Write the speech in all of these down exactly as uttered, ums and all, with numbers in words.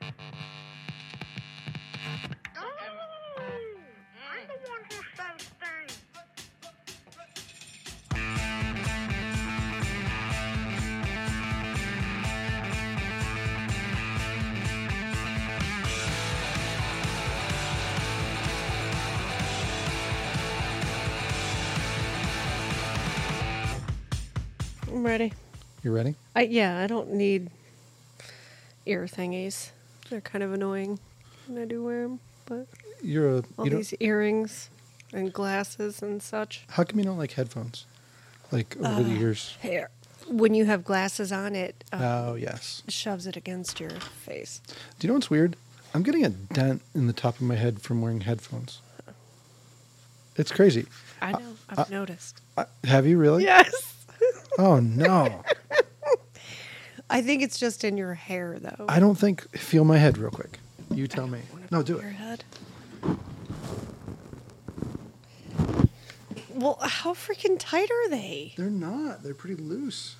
I'm the one who says things. I'm ready. You ready? I yeah, I don't need ear thingies. They're kind of annoying when I do wear them. But You're a. all You don't, these earrings and glasses and such. how come you don't like headphones? Like over the years. Hair. When you have glasses on, it uh, Oh yes. shoves it against your face. Do you know what's weird? I'm getting a dent in the top of my head from wearing headphones. It's crazy. I know. I've uh, noticed. Uh, have you really? Yes. Oh no. I think it's just in your hair, though. I don't think. Feel my head real quick. You tell me. Wanna No, feel do your it. head? Well, how freaking tight are they? They're not. They're pretty loose.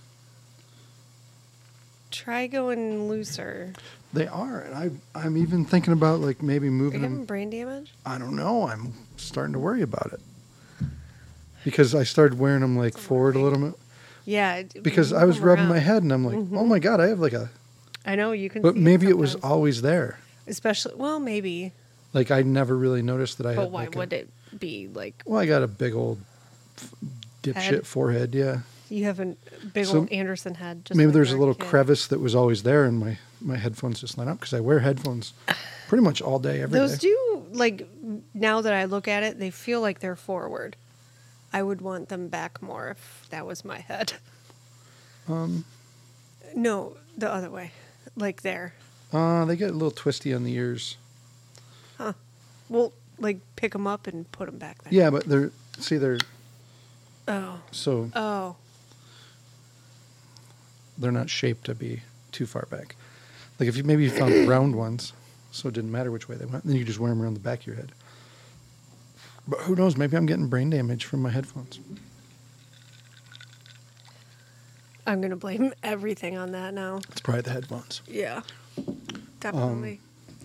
Try going looser. They are, and I I'm even thinking about like maybe Are you moving having them. brain damage? I don't know. I'm starting to worry about it because I started wearing them like forward a little bit Yeah. it- because move I was them rubbing my around. head and I'm like, Mhm. oh my god, I have like a. I know you can. But see maybe it was sometimes. always there. Especially, well, maybe. Like I never really noticed that I But had. why like, a- would it be like Well, I got a big old f- dipshit Head? forehead. Yeah. you have a big So old Anderson head? Just Maybe like there's a our little kid. crevice that was always there, and my my headphones just line up because I wear headphones pretty much all day, every day. Those do like now that I look at it, they feel like they're forward. I would want them back more if that was my head. Um, No, the other way, like there. uh, they get a little twisty on the ears. Huh? Well, like pick them up and put them back there. Yeah, but they're see they're Oh. so Oh. they're not shaped to be too far back. Like if you maybe you found round ones, so it didn't matter which way they went, then you just wear them around the back of your head. But who knows? Maybe I'm getting brain damage from my headphones. I'm gonna blame everything on that now. It's probably the headphones. Yeah. Definitely.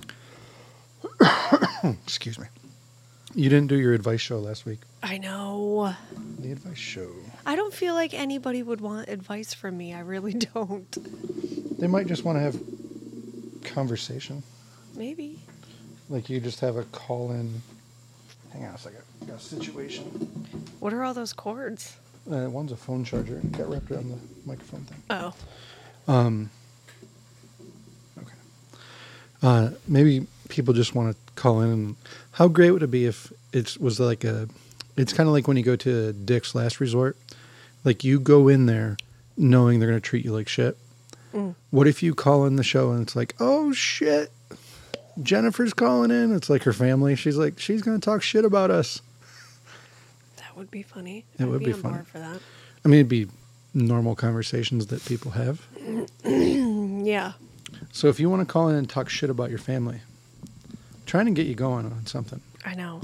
Excuse me. You didn't do your advice show last week. I know. The advice show. I don't feel like anybody would want advice from me. I really don't. They might just want to have conversation. Maybe. Like you just have a call in. Hang on a second. I got a situation. What are all those cords? Uh, one's a phone charger. It got wrapped around the microphone thing. Oh. Um. Okay. Uh, maybe people just want to call in. And how great would it be if it was like a? It's kind of like when you go to Dick's Last Resort. Like you go in there knowing they're going to treat you like shit. Mm. What if you call in the show and it's like, oh shit, Jennifer's calling in. It's like her family. She's like, she's going to talk shit about us. That would be funny. It I'd would be on funny. board for that. I mean, it'd be normal conversations that people have. Mm, yeah. So if you want to call in and talk shit about your family, trying to get you going on something. I know.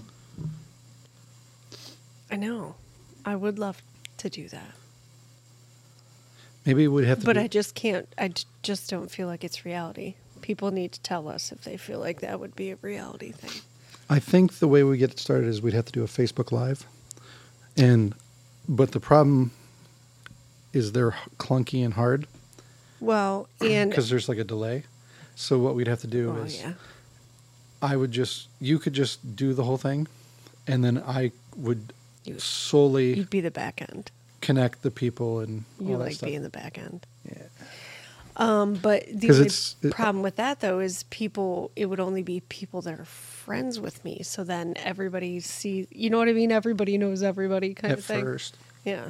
I know. I would love to do that. Maybe we'd have to. But do, I just can't. I j- just don't feel like it's reality. People need to tell us if they feel like that would be a reality thing. I think the way we get it started is we'd have to do a Facebook Live, and but the problem is they're clunky and hard Well, and because there's like a delay. So what we'd have to do oh is yeah, I would just you could just do the whole thing, and then I would You- solely you'd be the back end. connect the people and You all that like stuff. being the back end. Yeah. Um, but the 'Cause only it's- it- problem with that though is people. It would only be people that are friends with me. So then everybody sees. You know what I mean? Everybody knows everybody, kind At of thing. first, Yeah.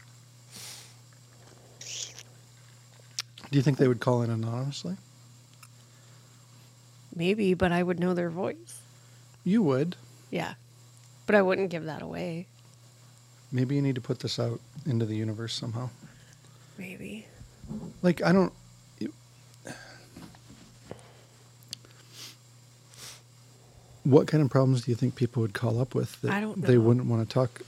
do you think they would call in anonymously? Maybe, but I would know their voice. You would. Yeah. But I wouldn't give that away. Maybe you need to put this out into the universe somehow. Maybe. Like, I don't. you- What kind of problems do you think people would call up with that I don't they know. wouldn't want to talk?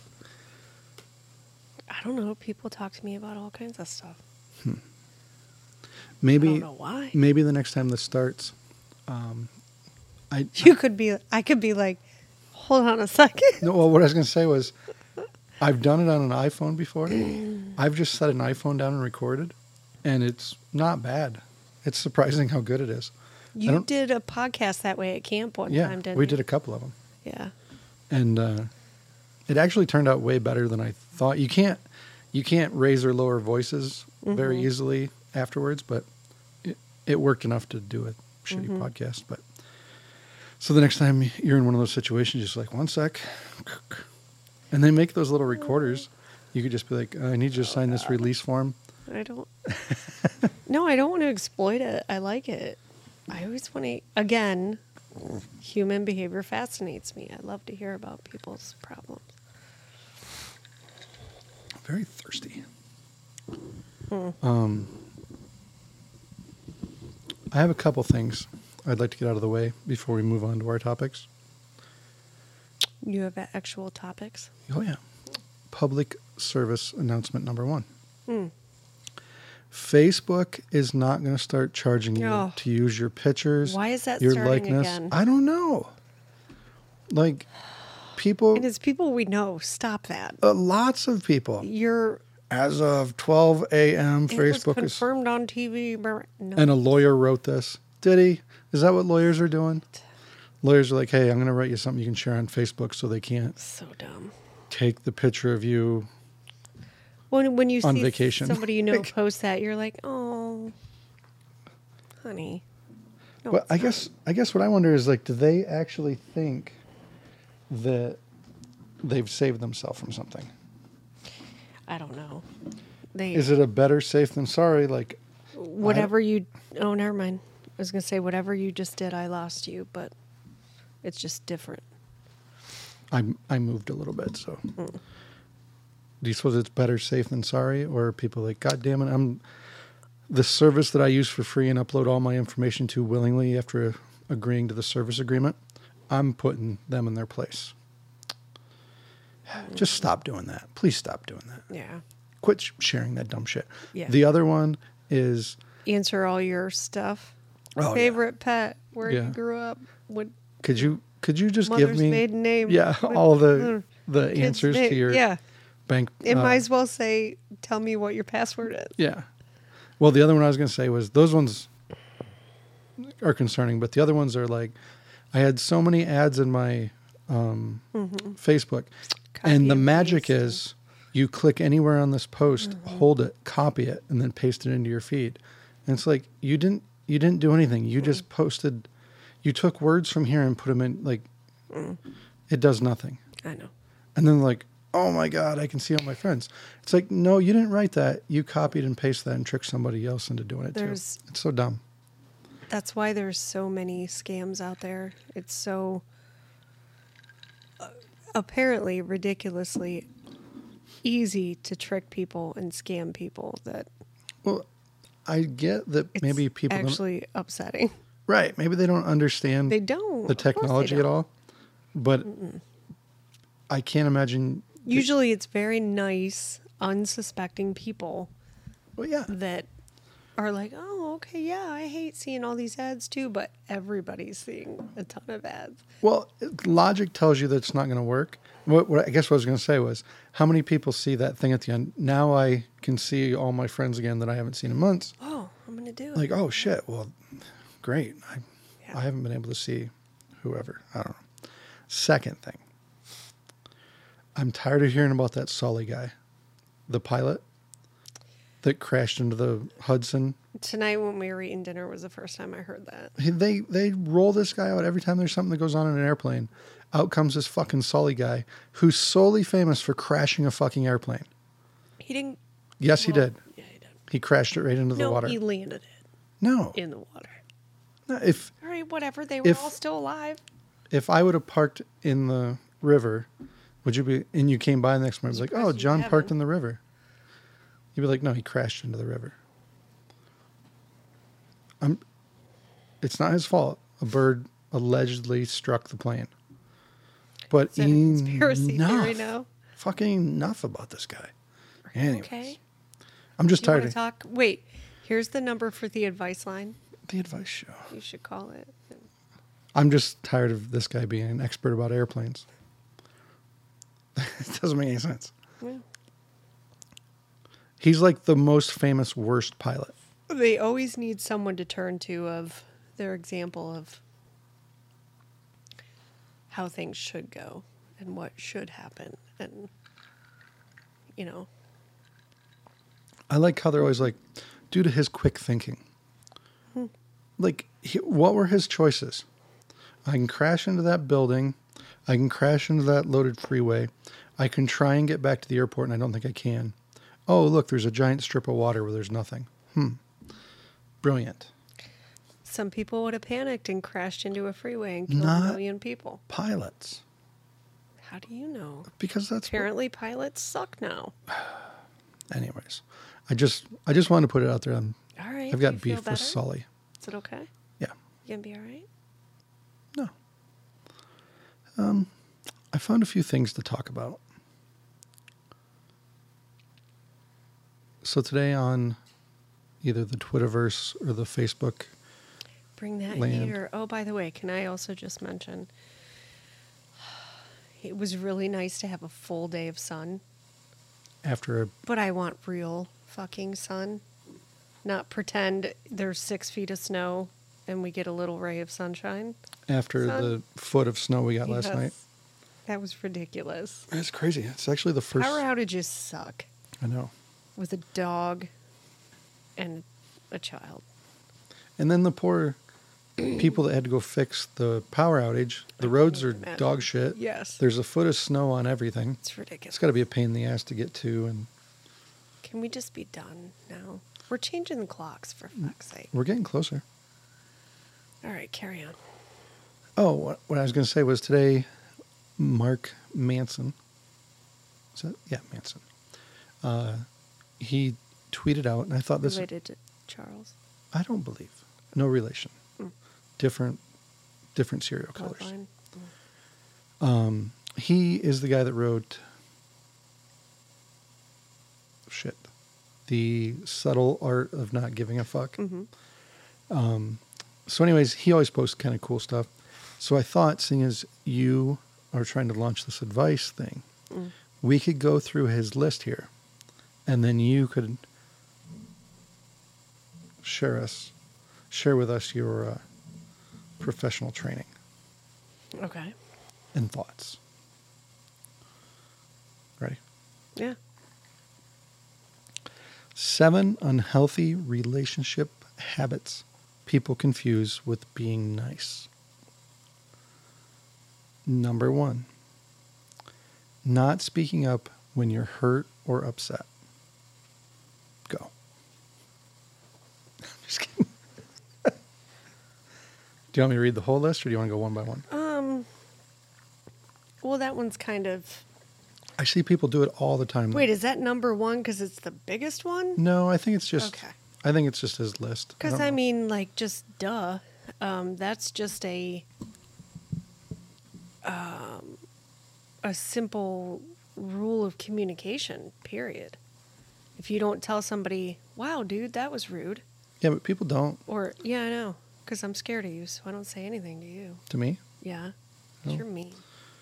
I don't know. People talk to me about all kinds of stuff. Maybe, I don't know why. maybe the next time this starts, I You could be, I could be like, hold on a second. no. Well, what I was going to say was, I've done it on an iPhone before. I've just set an iPhone down and recorded, and it's not bad. It's surprising how good it is. I You don't- did a podcast that way at camp one Yeah, time, didn't we you? did a couple of them, Yeah. and uh, it actually turned out way better than I thought. You can't you can't raise or lower voices very Mm-hmm. easily afterwards, but it, it worked enough to do a shitty Mm-hmm. podcast. But so the next time you're in one of those situations, just like one sec, and they make those little recorders. You could just be like, "I need you to sign this release form." I don't. No, I don't want to exploit it. I like it. I always want to. Again, human behavior fascinates me. I love to hear about people's problems. Very thirsty. Hmm. Um, I have a couple things I'd like to get out of the way before we move on to our topics. You have actual topics? Oh, yeah. Public service announcement number one. Hmm. Facebook is not going to start charging you Oh. to use your pictures, Why is that your starting likeness. again? I don't know. Like, people, And it's people we know. Stop that. uh, lots of people, You're. as of twelve a.m., It was Facebook is. confirmed on T V. but No. And a lawyer wrote this. Did he? Is that what lawyers are doing? Lawyers are like, hey, I'm going to write you something you can share on Facebook so they can't So dumb. take the picture of you. When when you On see vacation. somebody you know Like- post that, you're like, oh, honey. No, Well, it's I not. guess I guess what I wonder is like, do they actually think that they've saved themselves from something? I don't know. They Is it a better safe than sorry? Like, whatever you. Oh, never mind. I was gonna say whatever you just did, I lost you, but it's just different. I I moved a little bit, so. Do you suppose it's better safe than sorry, or are people like, God damn it, I'm the service that I use for free and upload all my information to willingly after agreeing to the service agreement? I'm putting them in their place. Just stop doing that. Please stop doing that. Yeah. Quit sh- sharing that dumb shit. Yeah. The other one is Answer all your stuff. Oh, yeah. Favorite pet, where Yeah. you grew up, what could you could you just mother's give me maiden name. yeah what- all the mm, the kid's answers name. to your Yeah. bank? It uh, might as well say, tell me what your password is. Yeah. Well, the other one I was going to say was those ones are concerning, but the other ones are like, I had so many ads in my um, Facebook, Copy and the and magic paste. is you click anywhere on this post, hold it, copy it, and then paste it into your feed. And it's like you didn't you didn't do anything. You just posted, you took words from here and put them in. Like it does nothing. I know. And then like, oh my God, I can see all my friends. It's like, no, you didn't write that. You copied and pasted that and tricked somebody else into doing it There's- too. It's so dumb. That's why there's so many scams out there. It's so uh, apparently ridiculously easy to trick people and scam people that Well, I get that it's maybe people don't, actually upsetting. right. Maybe they don't understand They don't. the Of course they technology at don't. all, but I can't imagine. Usually it's very nice, unsuspecting people Well, yeah. that are like, oh, okay, yeah, I hate seeing all these ads too, but everybody's seeing a ton of ads. Well, logic tells you that it's not going to work. What, what I guess what I was going to say was, how many people see that thing at the end? Now I can see all my friends again that I haven't seen in months. Oh, I'm going to do it. Like, oh shit, well, great. I, Yeah. I haven't been able to see whoever. I don't know. Second thing, I'm tired of hearing about that Sully guy, the pilot that crashed into the Hudson. Tonight when we were eating dinner was the first time I heard that. He- They they roll this guy out every time there's something that goes on in an airplane. Out comes this fucking Sully guy who's solely famous for crashing a fucking airplane. He didn't. Yes, he well, did. Yeah, he did. He crashed it right into the no, water. he landed it No, in the water. No, if All right, whatever. They were If- all still alive. if I would have parked in the river, would you be? And you came by the next morning, it was like, Surprised oh, you John parked haven't. in the river. You'd be like, no, he crashed into the river. I'm. It's not his fault. A bird allegedly struck the plane. But Is that a conspiracy enough. theory now? Fucking enough about this guy. Anyways, Okay. I'm just Do you tired want of to talk? Wait, here's the number for the advice line. the advice show. You should call it. And I'm just tired of this guy being an expert about airplanes. It doesn't make any sense. Yeah. He's like the most famous worst pilot. They always need someone to turn to of their example of how things should go and what should happen. And, you know. I like how they're always like, due to his quick thinking. Hmm. Like, he, what were his choices? I can crash into that building. I can crash into that loaded freeway. I can try and get back to the airport, and I don't think I can. Oh, look, there's a giant strip of water where there's nothing. Hmm. Brilliant. Some people would have panicked and crashed into a freeway and killed Not a million people. Pilots. How do you know? Because that's what- Apparently pilots suck now. anyways. I just I just wanted to put it out there. I'm, All right. I've do got you feel beef better? with Sully. Is it okay? Yeah. You gonna be all right? No. Um, I found a few things to talk about. So today on either the Twitterverse or the Facebook, Bring that Land. heater. Oh, by the way, can I also just mention it was really nice to have a full day of sun, after a, but I want real fucking sun. Not pretend there's six feet of snow and we get a little ray of sunshine. after Sun. the foot of snow we got last Yes. night. That was ridiculous. It's crazy. It's actually the first. Power outages suck I know. with a dog and a child. And then the poor people that had to go fix the power outage. The roads are imagine. dog shit. Yes. There's a foot of snow on everything. It's ridiculous. It's got to be a pain in the ass to get to, and Can we just be done now? We're changing the clocks, for fuck's sake. we're getting closer. All right, carry on. Oh, what, what I was going to say was today, Mark Manson. Is that? Yeah, Manson. Uh, he tweeted out, and I thought this. Related to Charles. I don't believe. No relation. Mm. Different, different serial killers. Bloodline. Um, he is the guy that wrote. Shit. The Subtle Art of Not Giving a Fuck. Mhm. Um, so, anyways, he always posts kind of cool stuff. So I thought, seeing as you are trying to launch this advice thing, Mm. we could go through his list here, and then you could share us, share with us your uh, professional training Okay. and thoughts. Ready? Yeah. Seven unhealthy relationship habits people confuse with being nice. Number one, not speaking up when you're hurt or upset. Go. Just kidding. Do you want me to read the whole list, or do you want to go one by one? Um. Well, that one's kind of. I see people do it all the time. Wait, is that number one because it's the biggest one? No, I think it's just. Okay. I think it's just his list. Because don't I know. mean, like, just duh. Um, that's just a. Um, a simple rule of communication. Period. If you don't tell somebody, "Wow, dude, that was rude," Yeah, but people don't. or "Yeah, I know," because I'm scared of you, so I don't say anything to you. To me. Yeah, Oh. you're mean.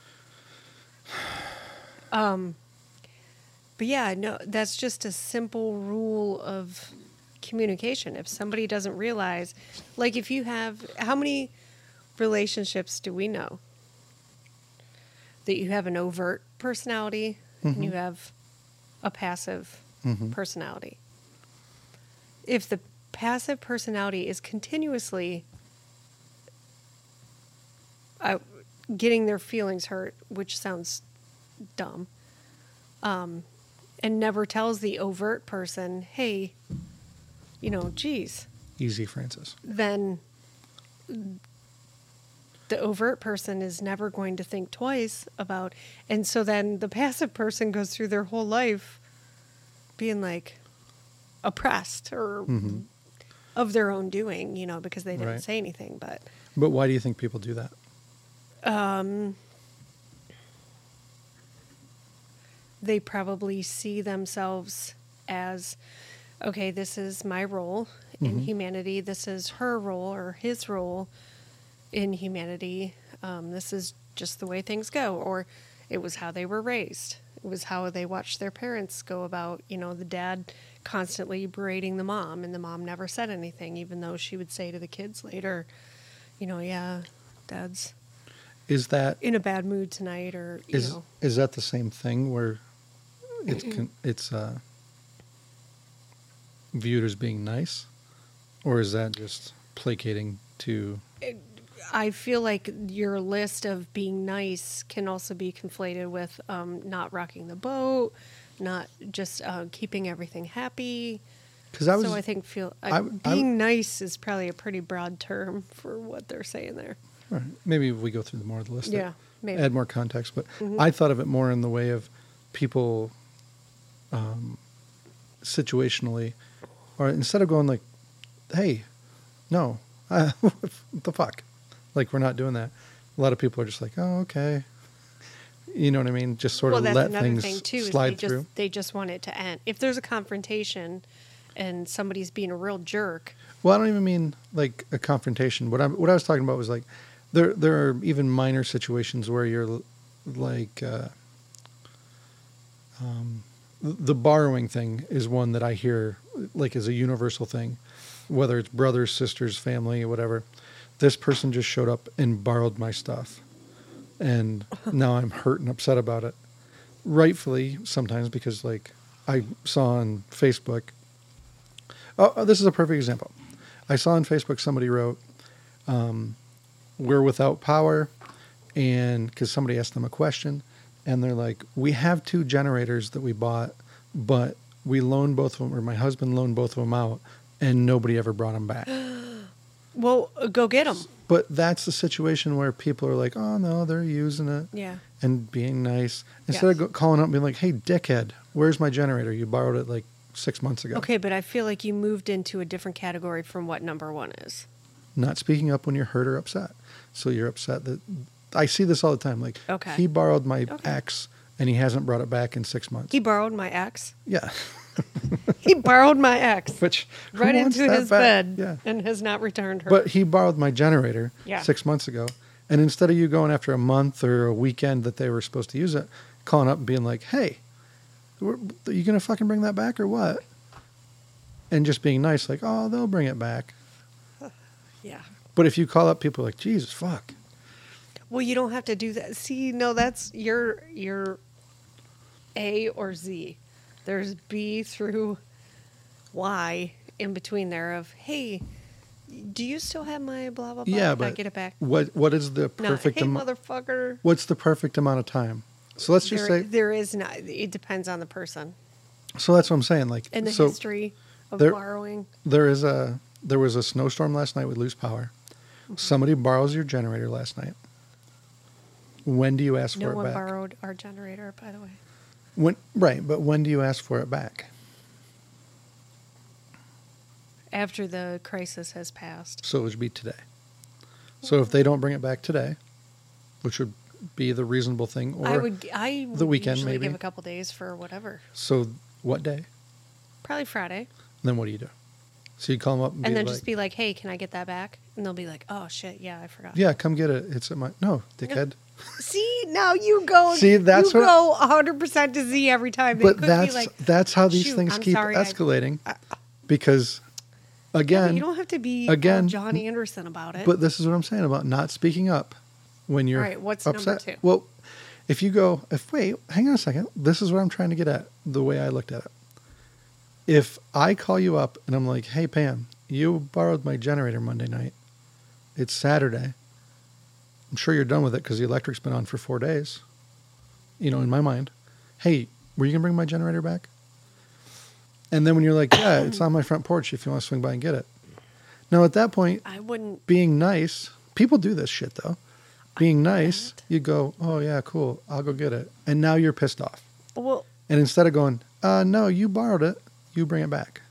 Um, but yeah, no, that's just a simple rule of communication. If somebody doesn't realize, like, if you have, how many relationships do we know that you have an overt personality and you have a passive Mhm. personality? If the passive personality is continuously uh, getting their feelings hurt, which sounds dumb, um, and never tells the overt person, hey, you know, geez, Easy, Francis. then the overt person is never going to think twice about, and so then the passive person goes through their whole life being like oppressed or Mhm. of their own doing, you know, because they didn't Right. say anything. But But why do you think people do that? um, they probably see themselves as, okay, this is my role in Mhm. humanity. This is her role or his role. inhumanity. Um, this is just the way things go, or it was how they were raised. It was how they watched their parents go about, you know, the dad constantly berating the mom, and the mom never said anything, even though she would say to the kids later, you know, yeah, dad's Is that in a bad mood tonight, or, you is know. is that the same thing where it's con- it's uh, viewed as being nice, or is that just placating to? I feel like your list of being nice can also be conflated with um, not rocking the boat, not just uh, keeping everything happy. Because I was so I think feel I- I, I- being nice is probably a pretty broad term for what they're saying there. all right, maybe if we go through the more of the list, Yeah, maybe. add more context. But Mhm. I thought of it more in the way of people, um, situationally, or instead of going like, "Hey, no, uh, what the fuck," like we're not doing that. A lot of people are just like, "Oh, okay," you know what I mean? Just sort well, of that's let another things thing too. Is slide they just through. they just want it to end. If there's a confrontation, and somebody's being a real jerk, Well, I don't even mean like a confrontation. What I what I was talking about was like there there are even minor situations where you're l- like uh, um, th- the borrowing thing is one that I hear like as a universal thing, whether it's brothers, sisters, family, whatever. This person just showed up and borrowed my stuff, and now I'm hurt and upset about it. Rightfully, sometimes because like I saw on Facebook. Oh, oh, this is a perfect example. I saw on Facebook somebody wrote, um, "We're without power," and because somebody asked them a question, and they're like, "We have two generators that we bought, but we loaned both of them, or my husband loaned both of them out, and nobody ever brought them back." well, uh, go get them. But that's the situation where people are like, "Oh no, they're using it," Yeah. and being nice instead Yes. of go- calling up and being like, "Hey, dickhead, where's my generator? You borrowed it like six months ago." Okay, but I feel like you moved into a different category from what number one is. Not speaking up when you're hurt or upset. So you're upset that I see this all the time. Like, Okay. he borrowed my Okay. ex and he hasn't brought it back in six months. He borrowed my ex. yeah. He borrowed my ex Which who right wants into that his back? bed Yeah. and has not returned her. But he borrowed my generator Yeah. six months ago. And instead of you going after a month or a weekend that they were supposed to use it, calling up and being like, "Hey, are you going to fucking bring that back or what?" And just being nice, like, "Oh, they'll bring it back." yeah. But if you call up, people are like, "Jesus, fuck." Well, you don't have to do that. See, no, that's your your A or Z. There's B through Y in between there of, hey, do you still have my blah blah blah? Yeah, Can I but get it back? what what is the No, perfect hey, amount? motherfucker. What's the perfect amount of time? So let's just There, say. there is not. It depends on the person So that's what I'm saying. Like, and the so history of there- borrowing. there is a there was a snowstorm last night with loose power. Mm-hmm. Somebody borrows your generator last night. When do you ask No for it one back? borrowed our generator, by the way. When right, but when do you ask for it back? After the crisis has passed. So it would be today. So if they don't bring it back today, which would be the reasonable thing, or I would. I would the weekend, usually maybe? give a couple days for whatever. so what day? Probably Friday. Then what do you do? So you call them up and, And be then like, just be like, hey, can I get that back? And they'll be like, oh, shit, yeah, I forgot. "Yeah, come get it. It's at my no, dickhead." See, now you go. See, that's you what- go one hundred percent to Z every time. It But could be that's like, that's how these "Shoot, things I'm keep sorry, I- escalating, because again, you don't have to be again, all Johnny Anderson about it. but this is what I'm saying about not speaking up when you're All right, what's number upset. two? Well, if you go, if wait, hang on a second. This is what I'm trying to get at. The way I looked at it. If I call you up and I'm like, "Hey Pam, you borrowed my generator Monday night. It's Saturday. I'm sure you're done with it because the electric's been on for four days." You know, in my mind, "Hey, were you gonna bring my generator back?" And then when you're like, "Yeah, it's on my front porch if you want to swing by and get it." Now at that point, I wouldn't. being nice, people do this shit though. Being nice, bet. you go, "Oh yeah, cool, I'll go get it," and now you're pissed off. Well, And instead of going, uh, "No, you borrowed it, you bring it back,"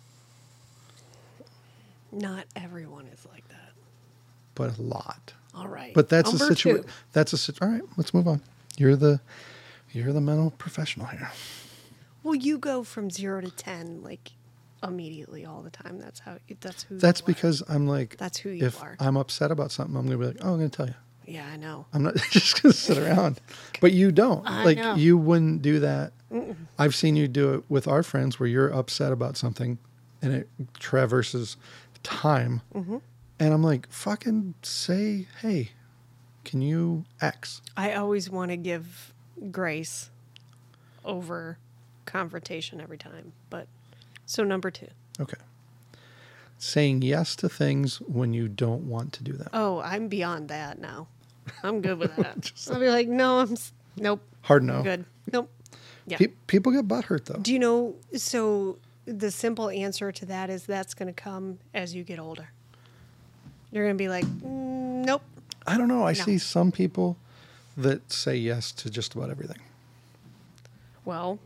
not everyone is like that. but a lot. All right. But that's number a situation. two. That's a situ- all right. Let's move on. You're the you're the mental professional here. Well, you go from zero to ten like immediately all the time. That's how. That's who. That's you are. because I'm like, That's who you if are. I'm upset about something, I'm going to be like, oh, I'm going to tell you. Yeah, I know. I'm not just going to sit around. But you don't. I like, know. you wouldn't do that. Mm-mm. I've seen you do it with our friends where you're upset about something and it traverses time. Mm-hmm. And I'm like, fucking say, hey, can you X? I always want to give grace over confrontation every time. But so number two. Okay. Saying yes to things when you don't want to do them. Oh, I'm beyond that now. I'm good with that. I'll be like, no, I'm s- nope. Hard no. Good. Nope. Yeah. Pe- people get butthurt though. Do you know? So the simple answer to that is that's going to come as you get older. You're going to be like, mm, nope. I don't know. I No. see some people that say yes to just about everything. Well,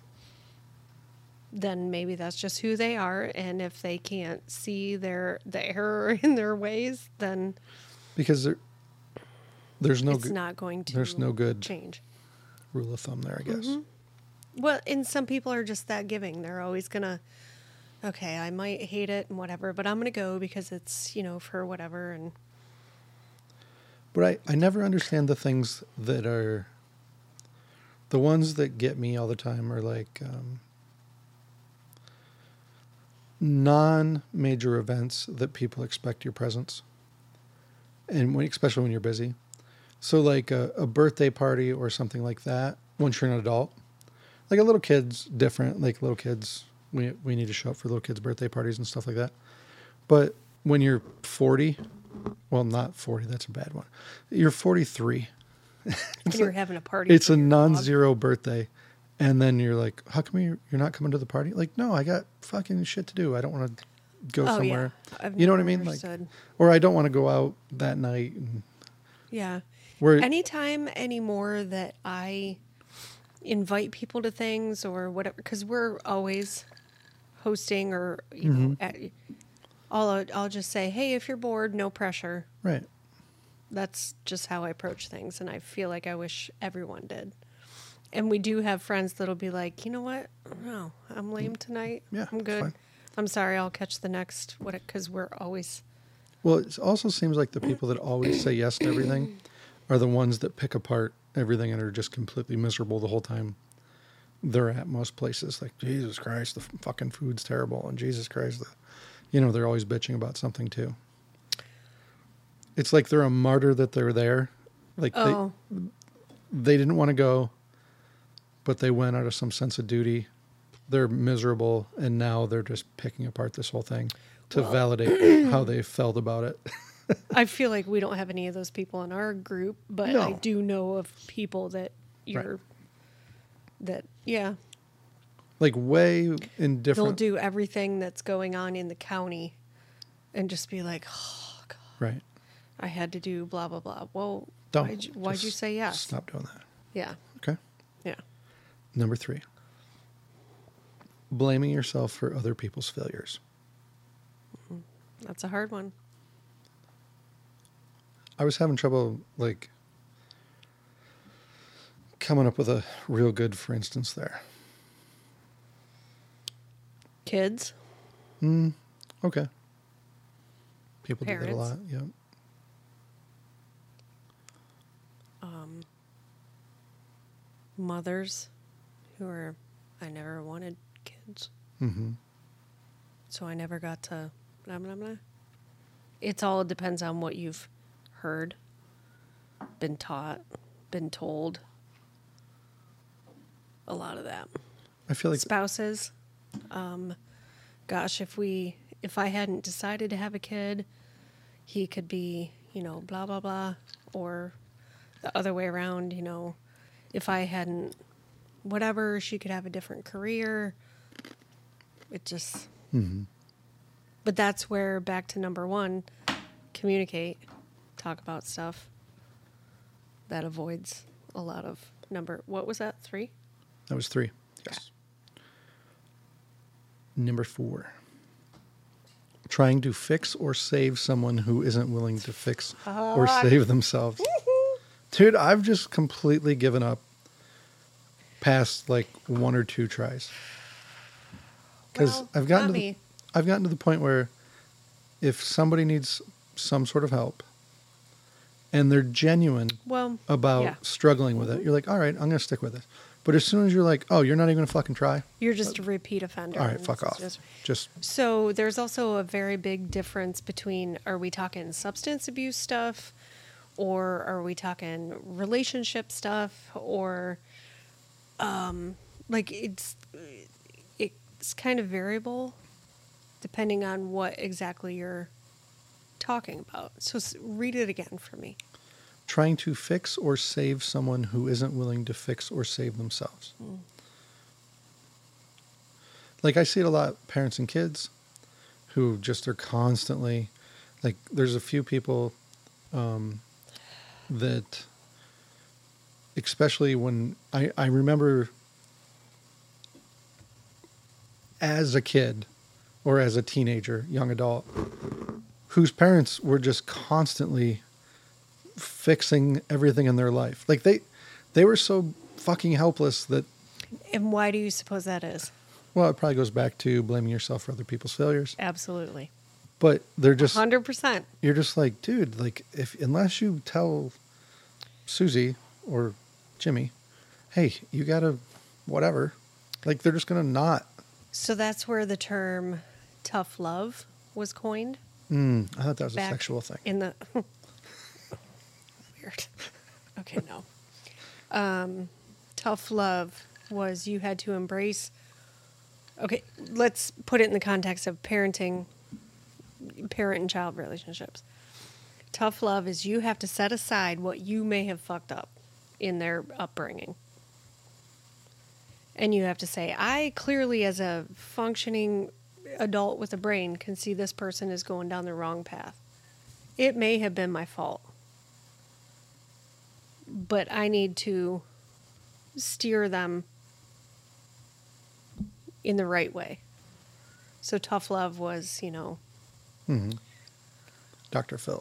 then maybe that's just who they are, and if they can't see their the error in their ways, then Because there, there's no it's good not going to there's no good change. rule of thumb there, I guess. Mm-hmm. Well, and some people are just that giving. They're always gonna, okay, I might hate it and whatever, but I'm gonna go because it's, you know, for whatever. And But I, I never understand the things that are the ones that get me all the time are like um, non-major events that people expect your presence, and when, especially when you're busy. So like a, a birthday party or something like that. Once you're an adult, like a little kid's different. Like little kids, we we need to show up for little kids' birthday parties and stuff like that. But when you're forty, well, not forty. That's a bad one. You're forty-three. and you're having a party. It's for a your dog. non-zero birthday, and then you're like, "How come you're, you're not coming to the party?" Like, no, I got fucking shit to do. I don't want to go Oh, somewhere. yeah. I've You know what I never mean? Like, understood. or I don't want to go out that night. And Yeah. where Anytime anymore that I invite people to things or whatever, because we're always hosting or, you know, Mm-hmm. at, I'll, I'll just say, hey, if you're bored, no pressure. right? That's just how I approach things. And I feel like I wish everyone did. And we do have friends that'll be like, you know what? No, I'm lame tonight. Yeah, I'm it's good. fine. I'm sorry. I'll catch the next, what, because we're always, Well, it also seems like the people that always say yes to everything are the ones that pick apart everything and are just completely miserable the whole time they're at most places. Like, Jesus Christ, the f- fucking food's terrible, and Jesus Christ, the, you know, they're always bitching about something too. It's like they're a martyr that they're there. Like oh, they, they didn't want to go, but they went out of some sense of duty. They're miserable, and now they're just picking apart this whole thing to Well- validate how they felt about it. I feel like we don't have any of those people in our group, but I No. do know of people that you're, Right. that, yeah, Like way in they'll different. do everything that's going on in the county and just be like, oh, God, Right. I had to do blah, blah, blah. Well, Don't. why'd you, why'd you Just say yes? Stop doing that. Yeah, Okay. yeah. Number three. Blaming yourself for other people's failures. That's a hard one. I was having trouble, like, coming up with a real good, for instance, there. Kids, Okay. People do that a Parents. lot. Yeah. mothers who are, I never wanted kids. Mm-hmm. So I never got to blah, blah, blah. It's all depends on what you've heard, been taught, been told. A lot of that. I feel like Spouses. Um, gosh, if we, if I hadn't decided to have a kid, he could be, you know, blah, blah, blah. Or the other way around, you know, if I hadn't, whatever, she could have a different career. It just, but that's where, back to number one, communicate, talk about stuff. That avoids a lot of number, what was that, three? that was three. Yes. Number four. Trying to fix or save someone who isn't willing to fix or save themselves. Dude, I've just completely given up past like one or two tries. Because Well, I've gotten not to the, me. I've gotten to the point where if somebody needs some sort of help and they're genuine Well, about yeah. struggling with it, you're like, all right, I'm going to stick with it. But as soon as you're like, oh, you're not even going to fucking try, You're just a repeat offender. all right, and fuck this is off. just- Just So there's also a very big difference between, are we talking substance abuse stuff, or are we talking relationship stuff, or um, like it's it's kind of variable depending on what exactly you're talking about. So s- read it again for me. trying to fix or save someone who isn't willing to fix or save themselves. Mm. Like I see it a lot, parents and kids who just are constantly, like there's a few people um, that, especially when I, I remember as a kid or as a teenager, young adult, whose parents were just constantly fixing everything in their life. Like they, they were so fucking helpless that, And why do you suppose that is? well, it probably goes back to blaming yourself for other people's failures. Absolutely. But they're just, one hundred percent. you're just like, dude, like if, unless you tell Susie or Jimmy, hey, you gotta, whatever, like they're just gonna not. So that's where the term tough love was coined. Mm, I thought that was a Back sexual thing. in the weird. Okay, no. Um, tough love was you had to embrace. Okay, let's put it in the context of parenting, parent and child relationships. Tough love is you have to set aside what you may have fucked up in their upbringing. And you have to say, I clearly, as a functioning adult with a brain, can see this person is going down the wrong path. It may have been my fault, but I need to steer them in the right way. So tough love was, you know, hmm Doctor Phil.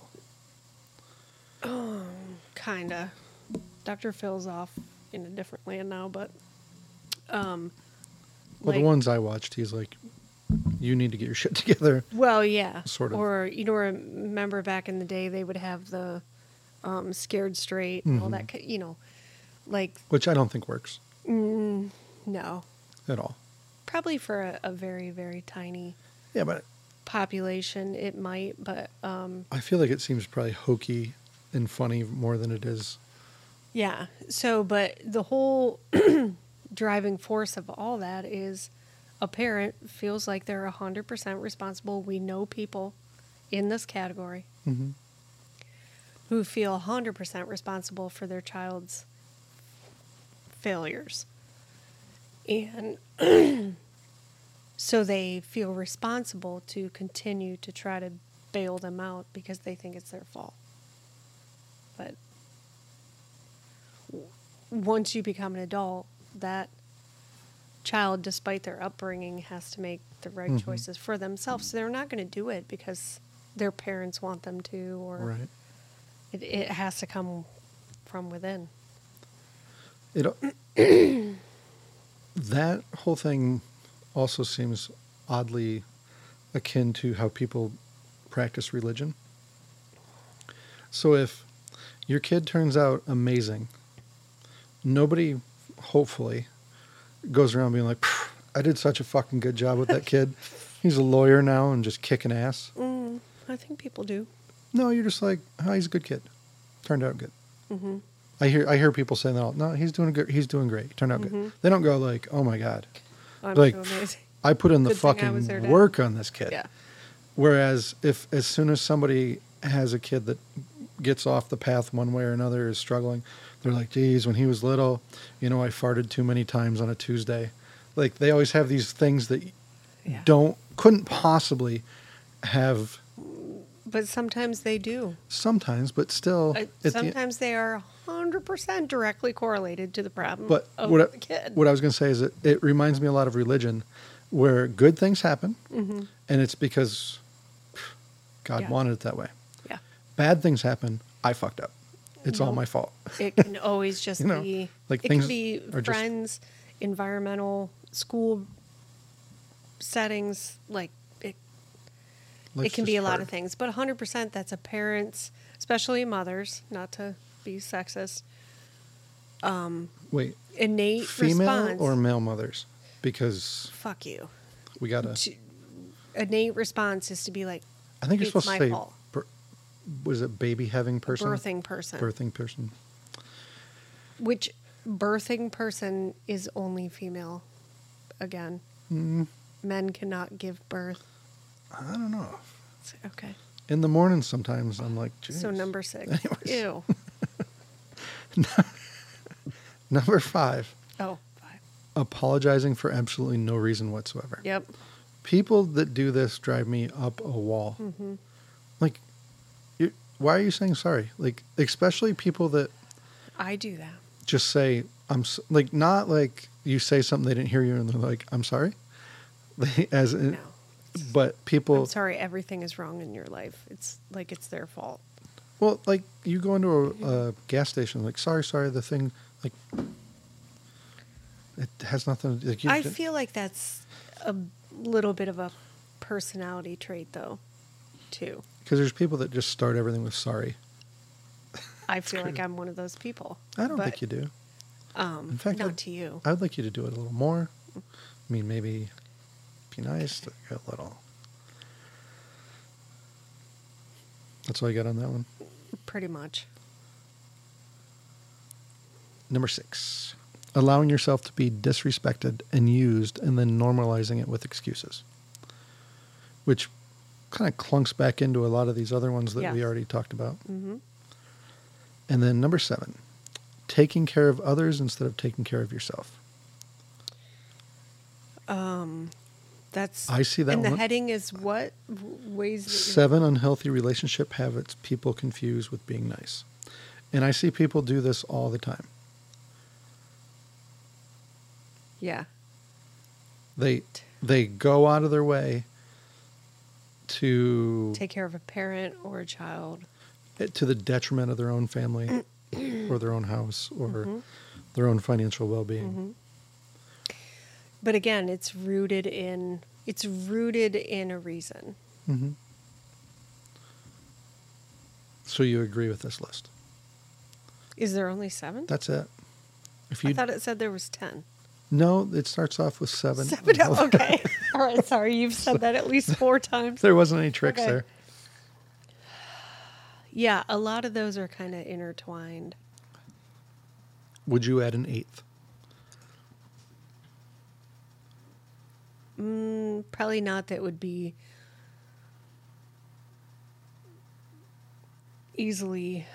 kinda. Doctor Phil's off in a different land now, but um, Well, like- the ones I watched, he's like, you need to get your shit together. well, yeah, Sort of. Or you know, remember back in the day, they would have the um, scared straight, and all that. ki- You know, like Which I don't think works no, at all. probably for a, a very very tiny Yeah, but population, it might, but um, I feel like it seems probably hokey and funny more than it is. yeah. So, but the whole driving force of all that is a parent feels like they're one hundred percent responsible. We know people in this category Mm-hmm. who feel one hundred percent responsible for their child's failures. And so they feel responsible to continue to try to bail them out because they think it's their fault. But w- once you become an adult, that child, despite their upbringing, has to make the right Mhm. choices for themselves. So they're not going to do it because their parents want them to, or Right. it, it has to come from within. It that whole thing also seems oddly akin to how people practice religion. So if your kid turns out amazing, nobody, hopefully, goes around being like, "Phew, I did such a fucking good job with that kid. He's a lawyer now and just kicking ass." Mm, I think people do. No, you're just like, oh, he's a good kid. Turned out good. Mm-hmm. I hear I hear people saying that. All, no, he's doing good. He's doing great. Turned out Mhm. good. They don't go like, oh my god, I'm like so amazing. I put in the Good thing I was there fucking to- work on this kid. Yeah. Whereas if as soon as somebody has a kid that gets off the path one way or another, is struggling, they're like, geez, when he was little, you know, I farted too many times on a Tuesday. Like they always have these things that Yeah. don't couldn't possibly have But sometimes they do. sometimes, but still. Uh, at the- sometimes they are one hundred percent directly correlated to the problem But of what I, the kid. what I was going to say is that it reminds me a lot of religion, where good things happen, Mm-hmm. and it's because God Yeah. wanted it that way. Yeah. Bad things happen. I fucked up. It's all No. my fault. It can always just You know, be like it things can be are just- friends, environmental, school settings, like it, Life's it can just be a lot hard. of things. But one hundred percent that's a parent's, especially mothers, not to be sexist, Wait, innate female response. or male mothers? Because Fuck you. we gotta. To- innate response is to be like, I think you're it's supposed my to say. fault. Bir- was it baby having person? birthing person. Birthing person. Which birthing person is only female. Again, Mm, men cannot give birth. I don't know. Okay. In the morning, sometimes I'm like, Jeez. So number six. Anyways. Ew. Number five, Oh, five. apologizing for absolutely no reason whatsoever. Yep. People that do this drive me up a wall. Mm-hmm. Like, you, why are you saying sorry? Like, especially people that I do that. just say, I'm s-, like, not like you say something they didn't hear you and they're like, I'm sorry. They, as in, No. But people, I'm sorry, everything is wrong in your life. It's like it's their fault. well, like you go into a, a gas station, like, sorry, sorry, the thing, like, it has nothing. Like, you I didn't- feel like that's a little bit of a personality trait, though, too. Because there's people that just start everything with sorry. I feel like crazy. I'm one of those people. I don't But, think you do. Um, In fact, not I'd- to you. I would like you to do it a little more. I mean, maybe be nice, to get a little. That's all you got on that one. Pretty much. Number six, allowing yourself to be disrespected and used and then normalizing it with excuses, which kind of clunks back into a lot of these other ones that we Yes. already talked about. Mm-hmm. And then number seven, taking care of others instead of taking care of yourself. Um, that's. I see that And the one. heading is what W- ways that you're- Seven unhealthy relationship habits people confuse with being nice. And I see people do this all the time. Yeah. They they go out of their way to Take care of a parent or a child. to the detriment of their own family or their own house or their own financial well-being. But again, it's rooted in it's rooted in a reason. hmm So you agree with this list? Is there only seven? That's it. If I you thought it said there was ten. no, it starts off with seven. Seven. Oh, okay. All right. Sorry, you've said that at least four times. There wasn't any tricks Okay. there. Yeah, a lot of those are kind of intertwined. Would you add an eighth? Mm, probably not. That would be easily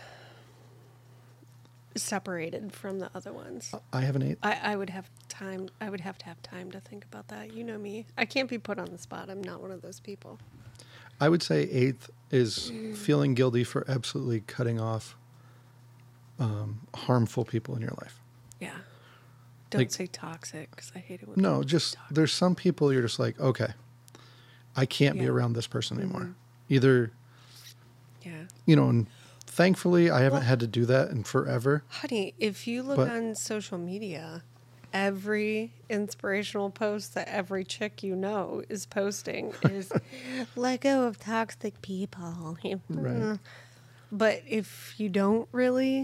separated from the other ones. I have an eighth. I, I would have time. I would have to have time to think about that. You know me. I can't be put on the spot. I'm not one of those people. I would say eighth is feeling guilty for absolutely cutting off um, harmful people in your life. Yeah. Don't Like- say toxic because I hate it when No, people just talk. there's some people you're just like, okay, I can't be Yeah. around this person anymore. Either, Yeah. you know, and thankfully I haven't Well- had to do that in forever. Honey, if you look But- on social media, every inspirational post that every chick you know is posting is let go of toxic people. Right. But if you don't really,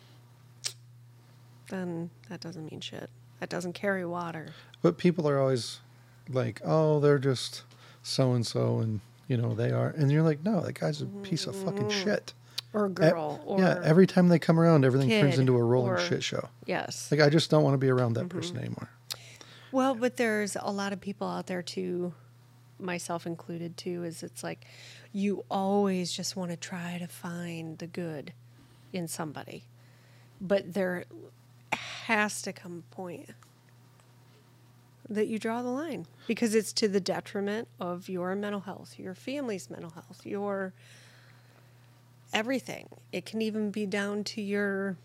then that doesn't mean shit. That doesn't carry water. But people are always like, oh, they're just so and so, and you know they are, and you're like, no, that guy's a piece of fucking shit. Or E- girl. or yeah, every time they come around, everything turns kid, into a rolling or- shit show. Yes. Like I just don't want to be around that Mm-hmm. person anymore. Well, but there's a lot of people out there too, myself included too, is it's like you always just want to try to find the good in somebody. But there has to come a point that you draw the line because it's to the detriment of your mental health, your family's mental health, your everything. It can even be down to your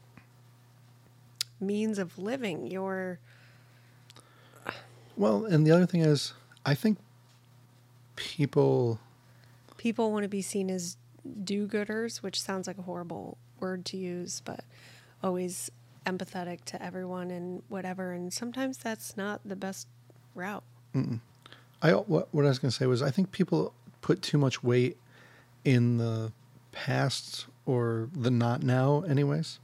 means of living, your Well, and the other thing is, I think people, people want to be seen as do-gooders, which sounds like a horrible word to use, but always empathetic to everyone and whatever. And sometimes that's not the best route. I what, what I was going to say was I think people put too much weight in the past or the not now, anyways.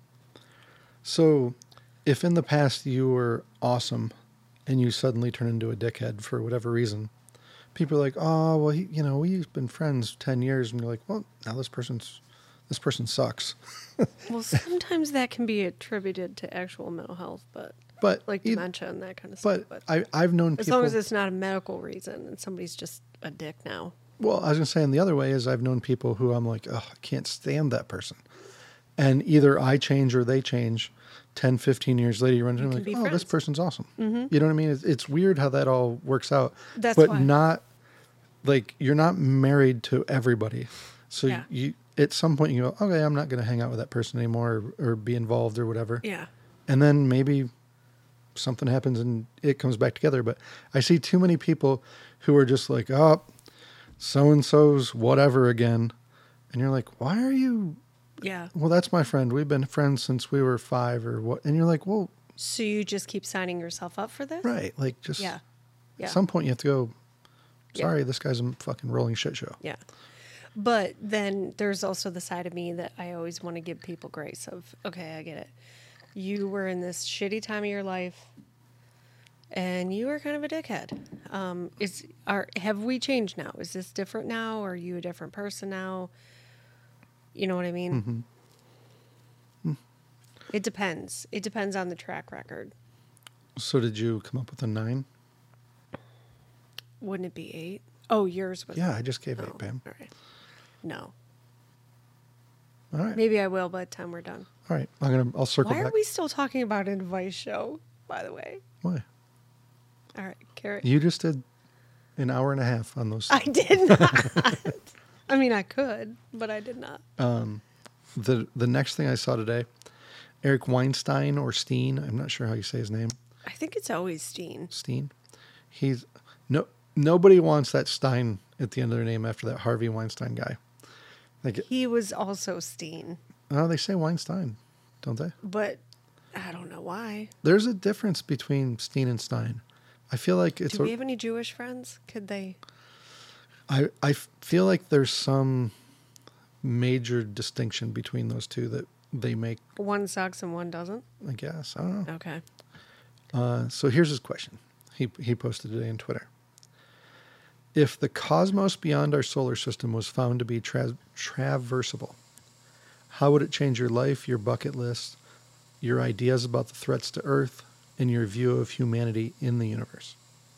So, if in the past you were awesome, and you suddenly turn into a dickhead for whatever reason, people are like, "Oh, well, he, you know, we've been friends ten years," and you're like, "Well, now this person's this person sucks." Well, sometimes that can be attributed to actual mental health, but But like eith- dementia and that kind of but, stuff. But I I've known as people. long as it's not a medical reason and somebody's just a dick now. Well, I was going to say, and the other way is I've known people who I'm like, oh, I can't stand that person. And either I change or they change. ten, fifteen years later, you run into them can like, be oh, this friends. person's awesome. Mm-hmm. You know what I mean? It's, it's weird how that all works out. That's but why. not, like, you're not married to everybody. So Yeah. you at some point you go, okay, I'm not going to hang out with that person anymore or, or be involved or whatever. Yeah. And then maybe something happens and it comes back together. But I see too many people who are just like, oh, so-and-so's whatever again. And you're like, why are you? Yeah. Well, that's my friend. We've been friends since we were five or what. And you're like, well, So you just keep signing yourself up for this? right. Like just Yeah. Yeah. at some point you have to go, Yeah. sorry, this guy's a fucking rolling shit show. Yeah. But then there's also the side of me that I always want to give people grace of, okay, I get it. You were in this shitty time of your life and you were kind of a dickhead. Um, is are have we changed now? Is this different now? Are you a different person now? You know what I mean? Mm-hmm. It depends. It depends on the track record. So did you come up with a nine? Wouldn't it be eight? Oh, yours was Yeah, I just gave Oh, eight, Pam. all right. No. All right. Maybe I will by the time we're done. All right. I'm gonna. I'll circle Why back. are we still talking about an advice show, by the way? Why? All right, Carrot. You just did an hour and a half on those. I did not. I mean, I could, but I did not. the The next thing I saw today, Eric Weinstein or Steen. I'm not sure how you say his name. I think it's always Steen. Steen. He's no. Nobody wants that Stein at the end of their name after that Harvey Weinstein guy. Like, He was also Steen, oh, they say Weinstein, don't they? but I don't know why. There's a difference between Steen and Stein. I feel like it's. Do we a- have any Jewish friends? Could they? I I feel like there's some major distinction between those two that they make. One sucks and one doesn't? I guess I don't know. Okay. Uh, so here's his question. He he posted today on Twitter. If the cosmos beyond our solar system was found to be tra- traversable, how would it change your life, your bucket list, your ideas about the threats to Earth, and your view of humanity in the universe?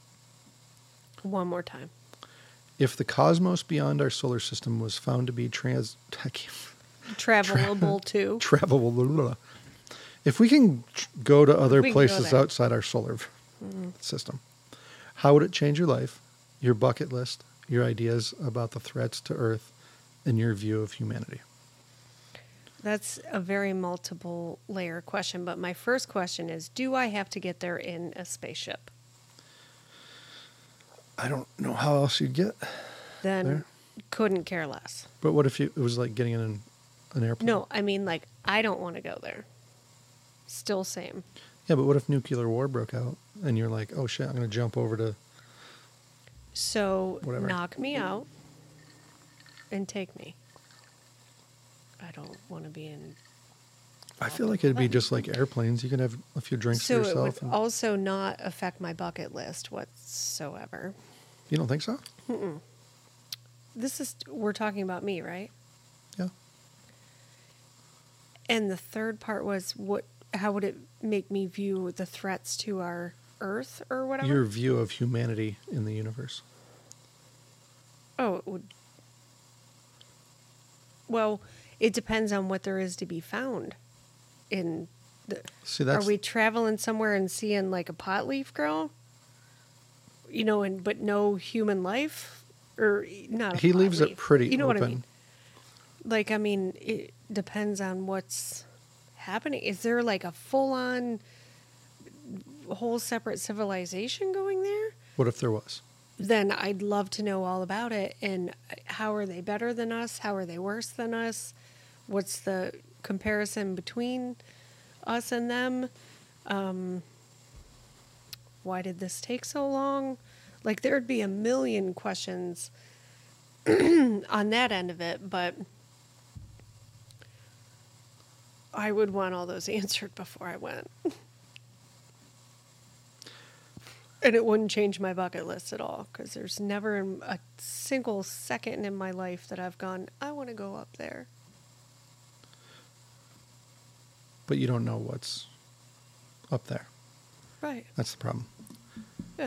One more time. If the cosmos beyond our solar system was found to be trans I can't- Travelable too. travelable, if we can tr- go to other We can go places there. outside our solar system, how would it change your life, your bucket list, your ideas about the threats to Earth, and your view of humanity? That's a very multiple layer question, but my first question is, do I have to get there in a spaceship? I don't know how else you'd get. Then There. couldn't care less. But what if you, it was like getting in an, an airplane? No, I mean, like, I don't want to go there. Still same. Yeah, but what if nuclear war broke out and you're like, oh shit, I'm going to jump over to. So Whatever. knock me out and take me. I don't want to be in. I feel like it'd be just like airplanes. You can have a few drinks So to it yourself. would And, also not affect my bucket list whatsoever. you don't think so? This is, we're talking about me, right? Yeah. And the third part was, what? How would it make me view the threats to our Earth or whatever? Your view of humanity in the universe. Oh, it would. Well, it depends on what there is to be found. In the, See, that's are we traveling somewhere and seeing like a pot leaf grow? You know, and but no human life, or not. A he pot leaves leaf. it pretty You know open. what I mean? Like, I mean, it depends on what's happening. Is there like a full-on whole separate civilization going there? What if there was? Then I'd love to know all about it. And how are they better than us? How are they worse than us? What's the comparison between us and them? Um, why did this take so long? Like there'd be a million questions on that end of it, but I would want all those answered before I went. And it wouldn't change my bucket list at all, because there's never a single second in my life that I've gone, I want to go up there. But you don't know what's up there. Right. That's the problem. Yeah.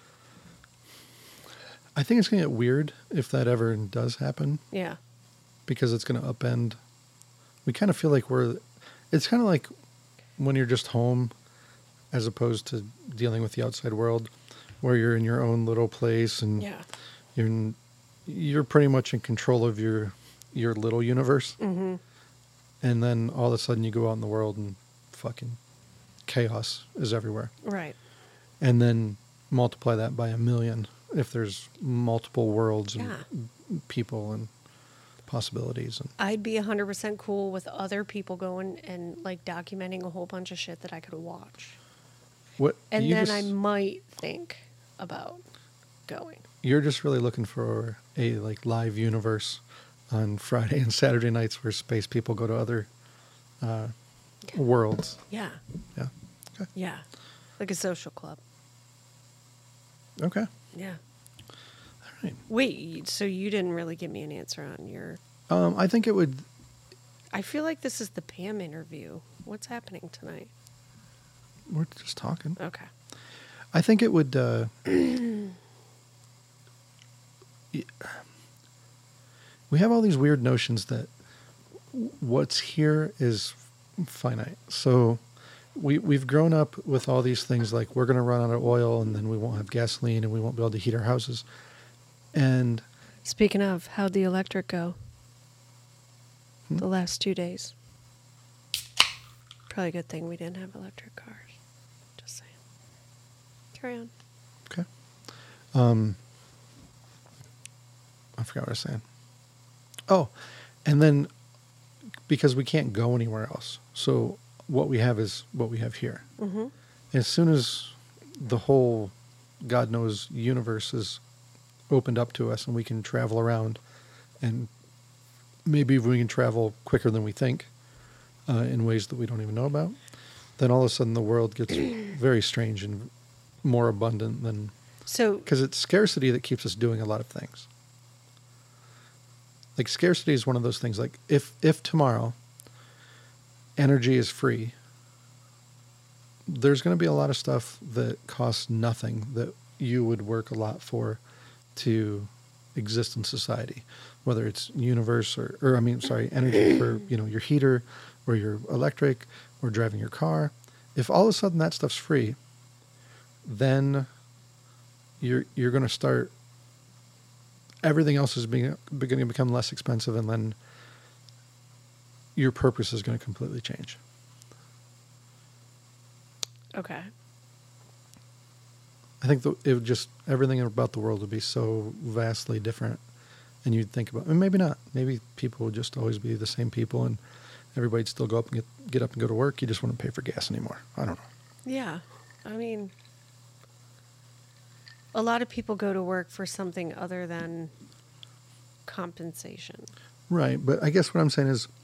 I think it's going to get weird if that ever does happen, Yeah. because it's going to upend. We kind of feel like we're, it's kind of like when you're just home as opposed to dealing with the outside world, where you're in your own little place and Yeah. you're in, you're pretty much in control of your your little universe. Mm-hmm. And then all of a sudden you go out in the world and fucking chaos is everywhere. Right. And then multiply that by a million if there's multiple worlds and Yeah. people and possibilities. And I'd be one hundred percent cool with other people going and like documenting a whole bunch of shit that I could watch. what And you then just, I might think about going. you're just really looking for a like live universe on Friday and Saturday nights where space people go to other uh, worlds. Yeah. Yeah. Okay. Yeah. Like a social club. Okay. Yeah. All right. Wait, so you didn't really give me an answer on your... Um, I think it would. I feel like this is the Pam interview. What's happening tonight? We're just talking. Okay. I think it would. Uh, y- we have all these weird notions that what's here is finite. So we we've grown up with all these things like we're going to run out of oil and then we won't have gasoline and we won't be able to heat our houses. And Speaking of, how'd the electric go? Hmm? The last two days. Probably a good thing we didn't have electric cars. Just saying. Carry on. okay, um, I forgot what I was saying. Oh, and then because we can't go anywhere else, so what we have is what we have here. Mm-hmm. As soon as the whole, God knows, universe is opened up to us and we can travel around, and maybe we can travel quicker than we think uh, in ways that we don't even know about, then all of a sudden the world gets very strange and more abundant than... So, Because it's scarcity that keeps us doing a lot of things. Like scarcity is one of those things, like if if tomorrow energy is free, there's going to be a lot of stuff that costs nothing that you would work a lot for to exist in society, whether it's universe or, or I mean, sorry, energy for, you know, your heater or your electric or driving your car. If all of a sudden that stuff's free, then you're you're going to start, everything else is being beginning to become less expensive, and then your purpose is going to completely change. okay. I think the, it would just, everything about the world would be so vastly different. And you'd think about, and maybe not. Maybe people would just always be the same people, and everybody'd still go up and get, get up and go to work. You just wouldn't pay for gas anymore. I don't know. Yeah. I mean, a lot of people go to work for something other than compensation. Right. But I guess what I'm saying is,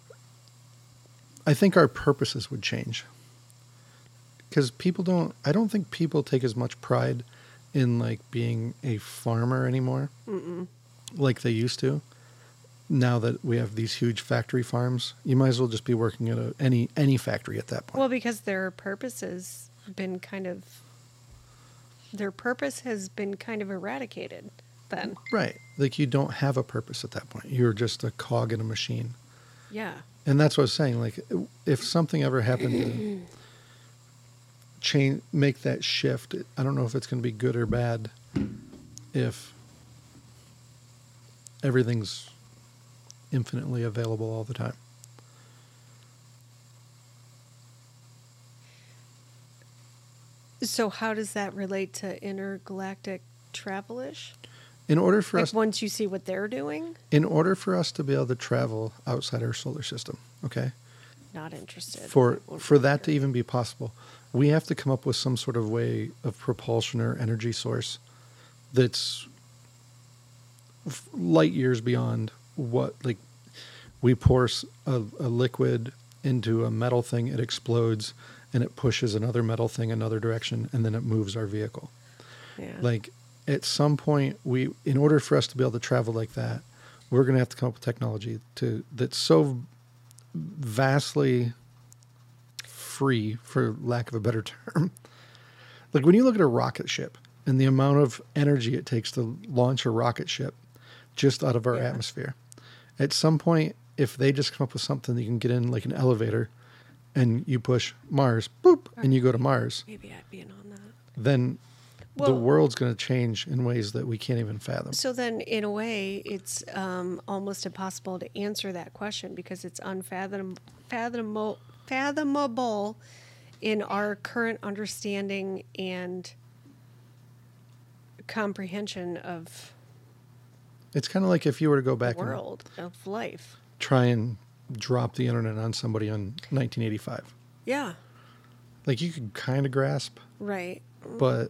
I think our purposes would change. Because people don't, I don't think people take as much pride in like being a farmer anymore. Mm-mm. Like they used to. Now that we have these huge factory farms, you might as well just be working at a, any any factory at that point. Well, because their purpose has been kind of, their purpose has been kind of eradicated then. Right. Like you don't have a purpose at that point. You're just a cog in a machine. Yeah. And that's what I was saying. Like if something ever happened to change, make that shift, I don't know if it's going to be good or bad if everything's infinitely available all the time. So how does that relate to intergalactic travel-ish? In order for Like us, once you see what they're doing? in order for us to be able to travel outside our solar system, okay, Not interested. for Won't for be that to here. even be possible, we have to come up with some sort of way of propulsion or energy source that's f- light years beyond what, like, we pour s- a, a liquid into a metal thing, it explodes, and it pushes another metal thing another direction, and then it moves our vehicle. Yeah. Like, at some point, we, in order for us to be able to travel like that, we're going to have to come up with technology to that's so vastly free, for lack of a better term. Like, when you look at a rocket ship and the amount of energy it takes to launch a rocket ship just out of our Yeah. atmosphere, at some point, if they just come up with something that you can get in, like an elevator, and you push Mars, boop, and you go to Mars, Maybe I'd be in on that. then the Well- world's going to change in ways that we can't even fathom. So then, in a way, it's um, almost impossible to answer that question because it's unfathomable, fathomable, fathomable in our current understanding and comprehension of It's kind of like if you were to go the back and world, of life. try and drop the internet on somebody in nineteen eighty-five. Yeah, Like, you could kind of grasp, right. but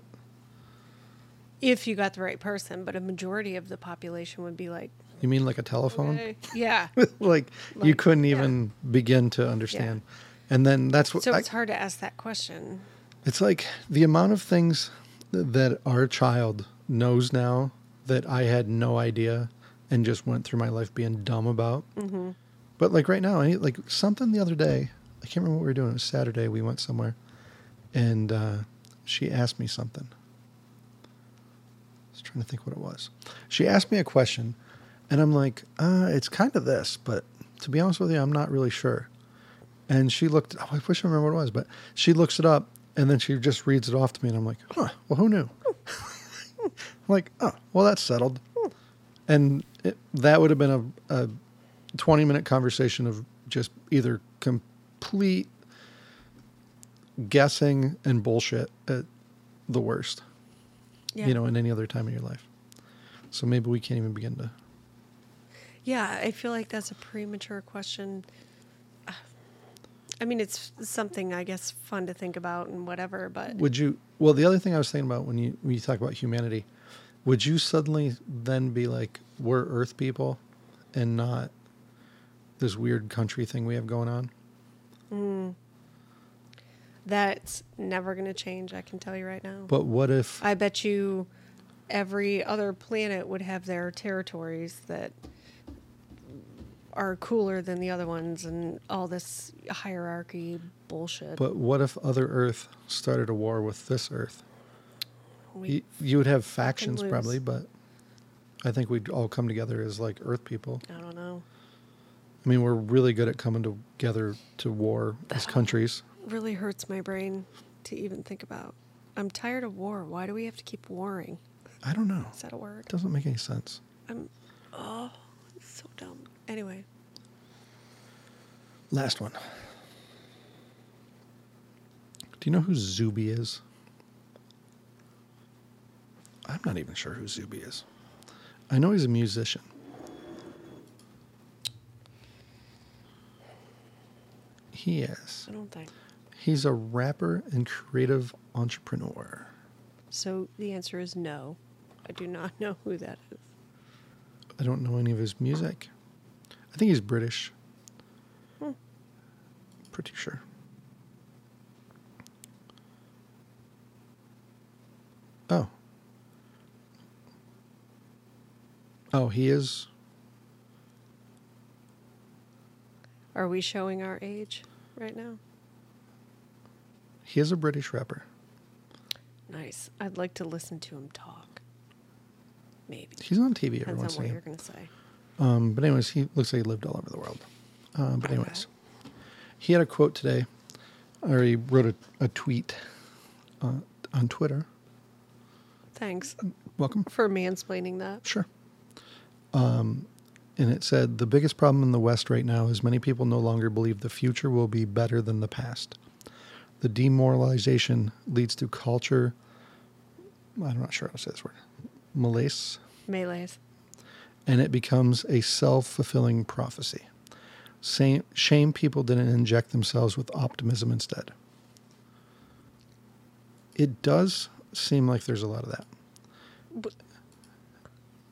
If you got the right person, but a majority of the population would be like, you mean like a telephone? okay. Yeah. like, you Like, couldn't yeah. even begin to understand. And then that's what So I- it's hard to ask that question. it's like the amount of things th- that our child knows now that I had no idea and just went through my life being dumb about. Mm-hmm. But like right now, I, like something the other day, I can't remember what we were doing. It was Saturday. We went somewhere, and uh, she asked me something. I was trying to think what it was. She asked me a question, and I'm like, uh, it's kind of this, but to be honest with you, I'm not really sure. And she looked, oh, I wish I remember what it was, but she looks it up, and then she just reads it off to me, and I'm like, huh, well, who knew? I'm like, oh, well, that's settled. And it, that would have been a, a twenty-minute conversation of just either complete guessing and bullshit at the worst, Yeah. you know, in any other time of your life. So maybe we can't even begin to. Yeah, I feel like that's a premature question. I mean, it's something, I guess, fun to think about and whatever, but Would you? Well, the other thing I was thinking about when you when you talk about humanity, would you suddenly then be like, we're Earth people, and not this weird country thing we have going on? that's never going to change, I can tell you right now. But what if? I bet you every other planet would have their territories that are cooler than the other ones and all this hierarchy bullshit. But what if other Earth started a war with this Earth? We- You, you would have factions lose. probably, but I think we'd all come together as like Earth people. I don't know. I mean, we're really good at coming together to war as countries. Really hurts my brain to even think about. I'm tired of war. Why do we have to keep warring? I don't know. Is that a word? It doesn't make any sense. I'm, oh, it's so dumb. Anyway, Last one. Do you know who Zuby is? I'm not even sure who Zuby is. I know he's a musician. He is. I don't think. He's a rapper and creative entrepreneur. So the answer is no. I do not know who that is. I don't know any of his music. I think he's British. Hmm. Pretty sure. Oh. Oh, he is. Are we showing our age right now? He is a British rapper. Nice. I'd like to listen to him talk. Maybe. He's on T V every Depends once on in what a you're while. going to say. Um, but anyways, he looks like he lived all over the world. Uh, but Okay. anyways, he had a quote today, or he wrote a, a tweet uh, on Twitter. Thanks Welcome. for mansplaining that. Sure. Um, and it said, the biggest problem in the West right now is many people no longer believe the future will be better than the past. The demoralization leads to culture, I'm not sure how to say this word, malaise, Melees. and it becomes a self-fulfilling prophecy. Same, shame people didn't inject themselves with optimism instead. It does seem like there's a lot of that. But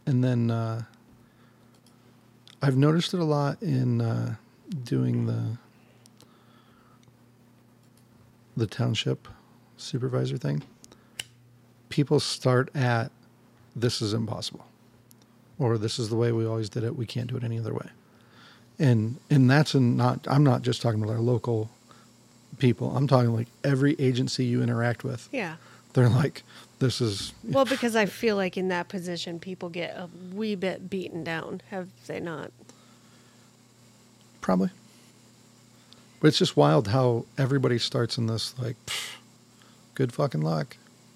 And then uh, I've noticed it a lot in uh, doing the the township supervisor thing. People start at, this is impossible, or this is the way we always did it. We can't do it any other way. And and that's in not, I'm not just talking about our local people. I'm talking like every agency you interact with. Yeah. They're like, this is, Well, because I feel like in that position, people get a wee bit beaten down, have they not? probably. But it's just wild how everybody starts in this like, pff, good fucking luck.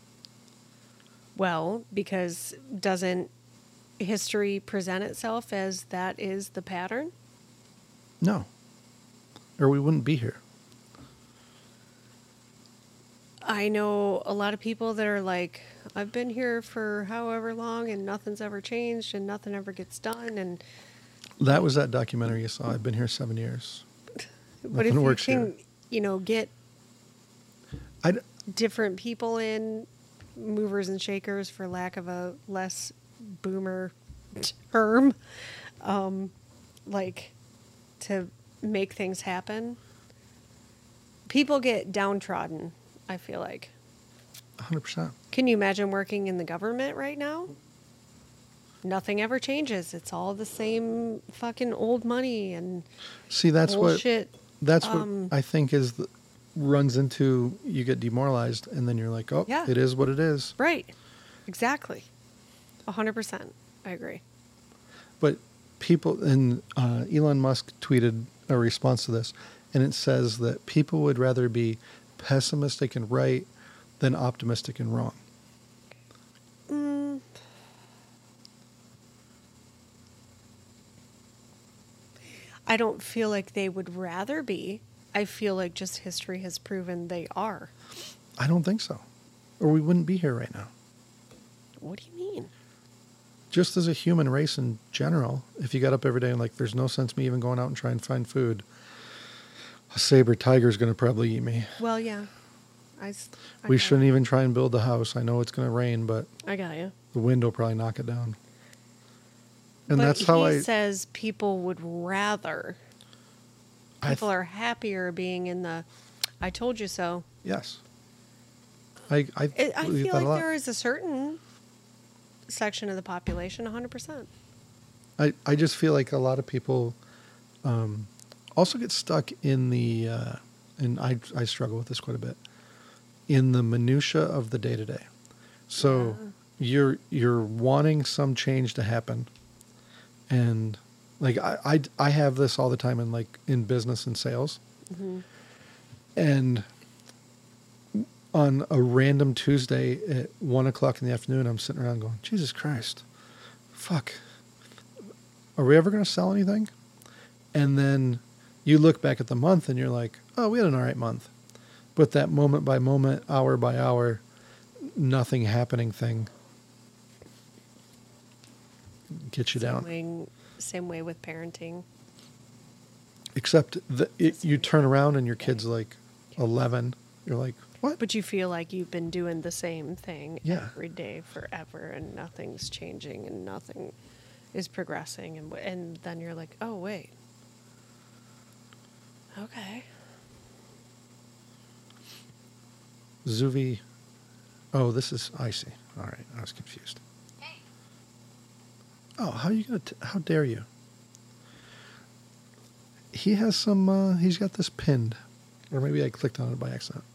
Well, because doesn't history present itself as that is the pattern? No. Or we wouldn't be here. I know a lot of people that are like, I've been here for however long and nothing's ever changed and nothing ever gets done. And That was that documentary you saw. I've been here seven years. but if Nothing you works can, here. you know, get I, d- different people in, movers and shakers, for lack of a less boomer term, um, like to make things happen. People get downtrodden, I feel like. one hundred percent. Can you imagine working in the government right now? Nothing ever changes. It's all the same fucking old money and See, that's bullshit. what that's what um, I think is the, runs into, you get demoralized and then you're like, oh, Yeah. it is what it is. Right. Exactly. A hundred percent. I agree. But people, and uh, Elon Musk tweeted a response to this, and it says that people would rather be pessimistic and right than optimistic and wrong. Mm. I don't feel like they would rather be. I feel like just history has proven they are. I don't think so. Or we wouldn't be here right now. What do you mean? Just as a human race in general, if you got up every day and like, there's no sense me even going out and trying to find food, a saber tiger's going to probably eat me. Well, yeah. I, s- I We got shouldn't you. even try and build a house. I know it's going to rain, but I got you. the wind will probably knock it down. And but that's how he I, says people would rather. I th- People are happier being in the I told you so. yes. I, I, It, I believe feel that a like lot. there is a certain section of the population, one hundred percent. I, I just feel like a lot of people um, also get stuck in the, uh, and I, I struggle with this quite a bit, in the minutia of the day to day. So you're you're wanting some change to happen, and like I, I I have this all the time in like in business and sales, and on a random Tuesday at one o'clock in the afternoon, I'm sitting around going, Jesus Christ, fuck. Are we ever going to sell anything? And then you look back at the month and you're like, oh, we had an all right month. But that moment by moment, hour by hour, nothing happening thing gets you Same down. way, same way with parenting. Except the, it, you turn around and your kid's like eleven. You're like, what? But you feel like you've been doing the same thing Yeah. every day forever, and nothing's changing, and nothing is progressing, and w- and then you're like, oh wait, okay, Zuvi. Oh, this is, I see. All right. I was confused. Oh, how you going to, how dare you? He has some, uh, he's got this pinned. Or maybe I clicked on it by accident.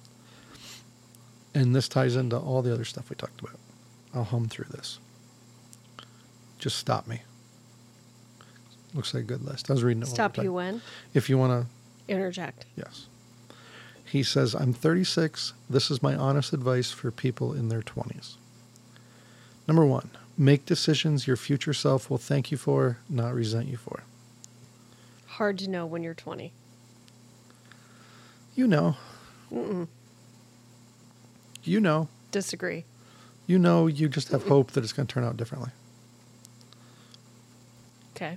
And this ties into all the other stuff we talked about. I'll hum through this. Just stop me. Looks like a good list. I was reading it. while we were stop you talking. when If you want to, interject. yes. He says, I'm thirty-six. This is my honest advice for people in their twenties. Number one, make decisions your future self will thank you for, not resent you for. Hard to know when you're twenty. You know. Mm-mm. You know. Disagree. You know, you just have hope that it's going to turn out differently. Okay.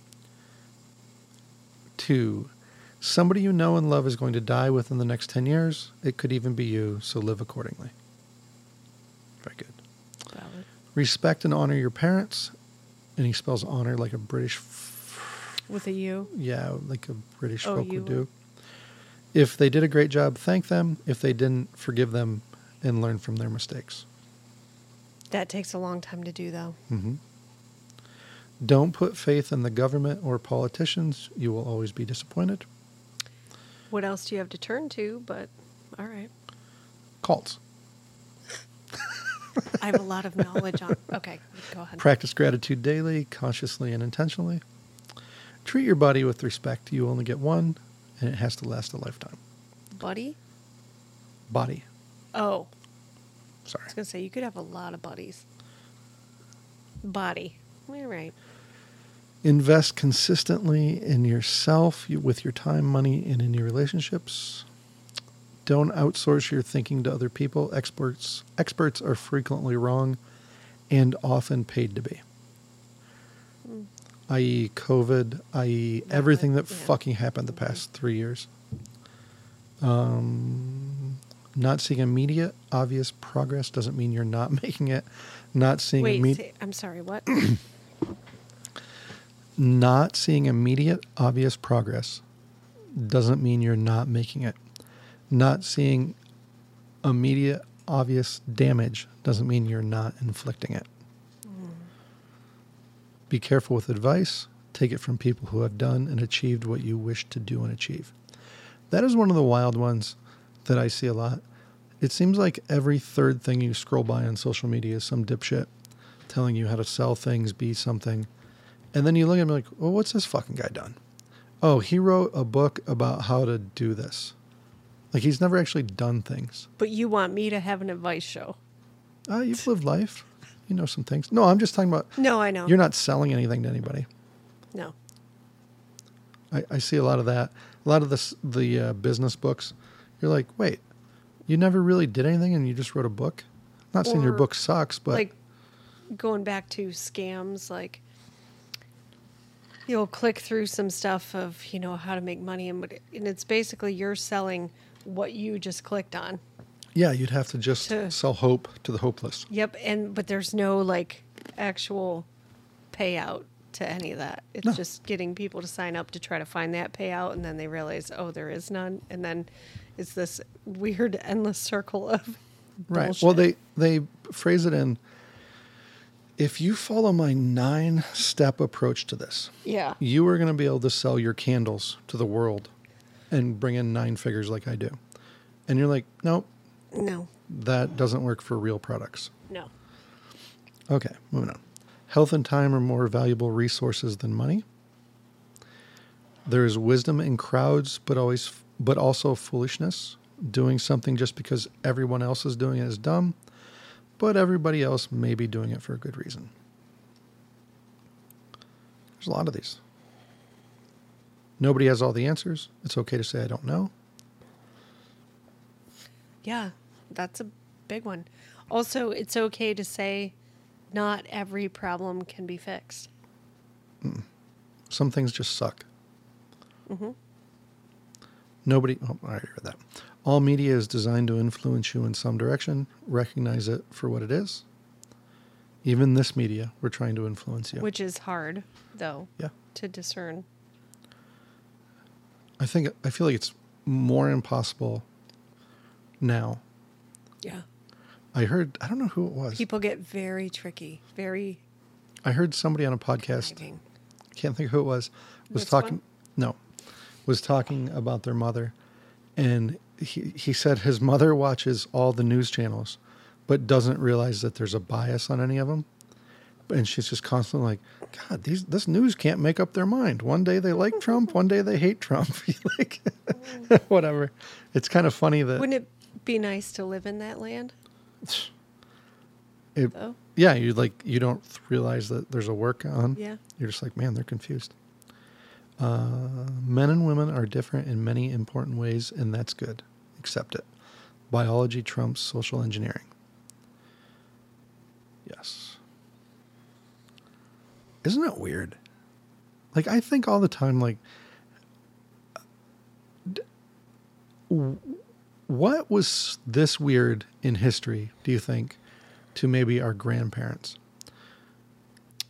Two, somebody you know and love is going to die within the next ten years. It could even be you, so live accordingly. Very good. Valid. Respect and honor your parents. And he spells honor like a British, With a U. yeah, like a British Oh, folk you would do. If they did a great job, thank them. If they didn't, forgive them and learn from their mistakes. That takes a long time to do, though. hmm Don't put faith in the government or politicians. You will always be disappointed. What else do you have to turn to? But all right. Cults. I have a lot of knowledge on. Okay, go ahead. Practice gratitude daily, consciously and intentionally. Treat your body with respect. You only get one, and it has to last a lifetime. Buddy? Body. Oh, Sorry. I was going to say, you could have a lot of buddies. Body. All right. Invest consistently in yourself you, with your time, money, and in your relationships. Don't outsource your thinking to other people. Experts experts are frequently wrong and often paid to be. Mm. that is. COVID, that is That everything would- that yeah. fucking happened the past three years. Um, not seeing immediate, obvious progress doesn't mean you're not making it. Not seeing Wait, imme- say, I'm sorry, what? Not seeing immediate, obvious progress doesn't mean you're not making it. Not seeing immediate, obvious damage doesn't mean you're not inflicting it. Mm. Be careful with advice. Take it from people who have done and achieved what you wish to do and achieve. That is one of the wild ones that I see a lot. It seems like every third thing you scroll by on social media is some dipshit telling you how to sell things, be something. And then you look at me like, well, what's this fucking guy done? Oh, he wrote a book about how to do this. Like, he's never actually done things. But you want me to have an advice show. Uh, you've lived life. You know some things. No, I'm just talking about, No, I know. you're not selling anything to anybody. No. I, I see a lot of that. A lot of this, the uh, business books. You're like, wait, you never really did anything and you just wrote a book? Not saying your Or, book sucks, but like, going back to scams, like, you'll click through some stuff of, you know, how to make money. And, what it- and it's basically you're selling what you just clicked on. yeah, you'd have to just To- sell hope to the hopeless. Yep. And, but there's no, like, actual payout to any of that. It's No. just getting people to sign up to try to find that payout. And then they realize, oh, there is none. And then it's this weird endless circle of Right. bullshit. Well, they, they phrase it in, if you follow my nine step approach to this, Yeah. you are going to be able to sell your candles to the world and bring in nine figures like I do. And you're like, nope, No. that doesn't work for real products. No. Okay, moving on. Health and time are more valuable resources than money. There is wisdom in crowds, but always, but also foolishness. Doing something just because everyone else is doing it is dumb, but everybody else may be doing it for a good reason. There's a lot of these. Nobody has all the answers. It's okay to say I don't know. Yeah, that's a big one. Also, it's okay to say not every problem can be fixed. Some things just suck. Mm-hmm. Nobody, oh, I already read that. All media is designed to influence you in some direction. Recognize it for what it is. Even this media, we're trying to influence you. Which is hard, though, Yeah. to discern. I think, I feel like it's more impossible now. Yeah. I heard, I don't know who it was. People get very tricky, very I heard somebody on a podcast, conniving. can't think who it was, was This talking, one? no, was talking about their mother. And he, he said his mother watches all the news channels, but doesn't realize that there's a bias on any of them. And she's just constantly like, God, these this news can't make up their mind. One day they like Trump, one day they hate Trump. Like, whatever. It's kind of funny that Wouldn't it be nice to live in that land, it, though? yeah, you like you don't realize that there's a work on. Yeah. You're just like, man, they're confused. Uh, men and women are different in many important ways, and that's good. Accept it. Biology trumps social engineering. Yes. Isn't it weird? Like, I think all the time, like, d- w- what was this weird in history, do you think, to maybe our grandparents?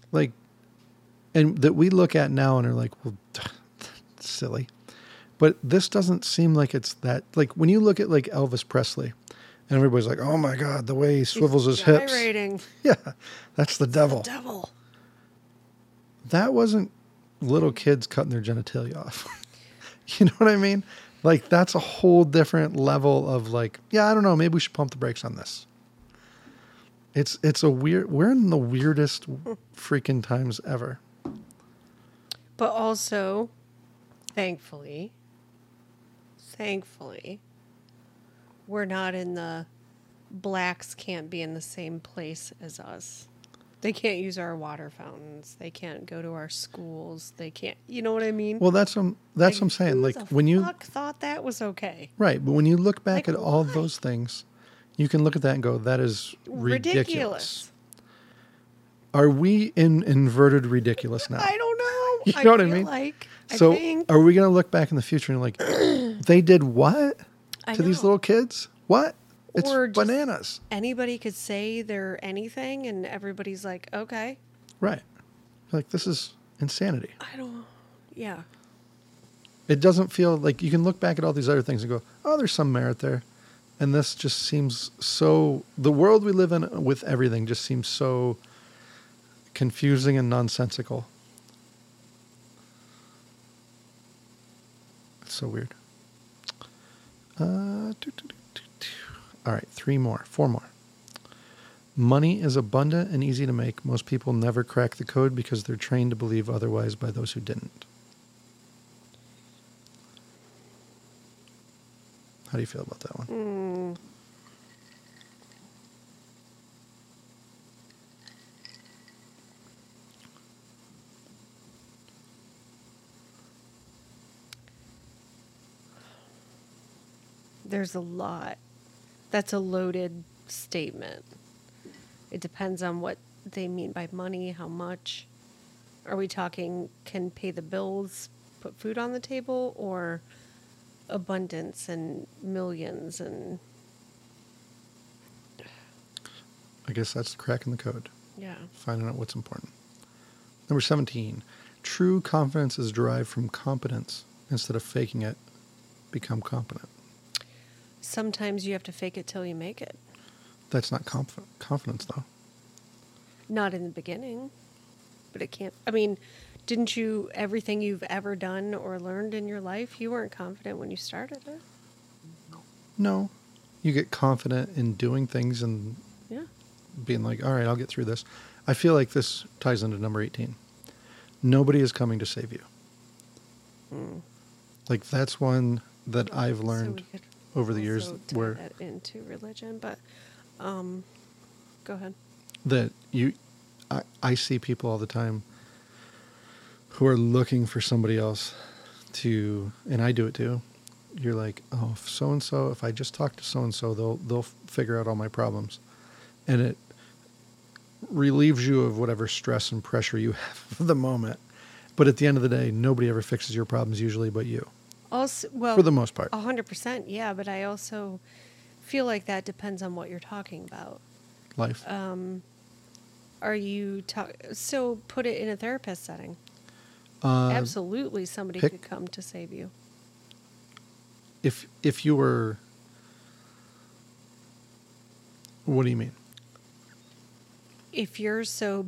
like, and that we look at now and are like, well, silly. But this doesn't seem like it's that, like when you look at like Elvis Presley and everybody's like, oh my God, the way he swivels his hips. Gyrating. Yeah, that's the devil. The devil. That wasn't little kids cutting their genitalia off. You know what I mean? Like that's a whole different level of like, yeah, I don't know, maybe we should pump the brakes on this. It's it's a weird, we're in the weirdest freaking times ever. But also, thankfully, thankfully, we're not in the blacks can't be in the same place as us. They can't use our water fountains. They can't go to our schools. They can't, you know what I mean? Well, that's um, that's Like, what I'm saying. who Like the when you fuck thought that was okay? right, but when you look back Like, at all why? those things, you can look at that and go, that is ridiculous. Ridiculous. Are we in inverted ridiculous now? I don't know. You know what I feel mean? Like, So I think, are we going to look back in the future and like, they did what I to these know. little kids? What? It's Or just- bananas. anybody could say they're anything, and everybody's like, okay. Right. Like, this is insanity. I don't. Yeah. It doesn't feel like you can look back at all these other things and go, oh, there's some merit there. And this just seems so, the world we live in with everything just seems so confusing and nonsensical. It's so weird. Uh, doo, doo, doo, doo, doo. All right, three more, four more. Money is abundant and easy to make. Most people never crack the code because they're trained to believe otherwise by those who didn't. How do you feel about that one? Mm. There's a lot. That's a loaded statement. It depends on what they mean by money, how much. Are we talking can pay the bills, put food on the table, or abundance and millions and I guess that's cracking the code, yeah. finding out what's important. Number seventeen, true confidence is derived from competence. Instead of faking it, become competent. Sometimes you have to fake it till you make it. That's not conf- confidence, though. Not in the beginning, but it can't. I mean, didn't you, everything you've ever done or learned in your life, you weren't confident when you started it? No. You get confident in doing things and Yeah. being like, all right, I'll get through this. I feel like this ties into number eighteen. Nobody is coming to save you. Mm. Like, that's one that I've learned So we could over the years also tie where that into religion, but um, go ahead. that you, I, I see people all the time who are looking for somebody else to, and I do it too. You're like, oh, so and so. If I just talk to so and so, they'll they'll figure out all my problems, and it relieves you of whatever stress and pressure you have at the moment. But at the end of the day, nobody ever fixes your problems usually, but you, Also, well, for the most part. a hundred percent, yeah. But I also feel like that depends on what you're talking about. Life. Um, are you talk? So put it in a therapist setting. Uh, Absolutely, somebody pick- could come to save you. if if you were, what do you mean? If you're so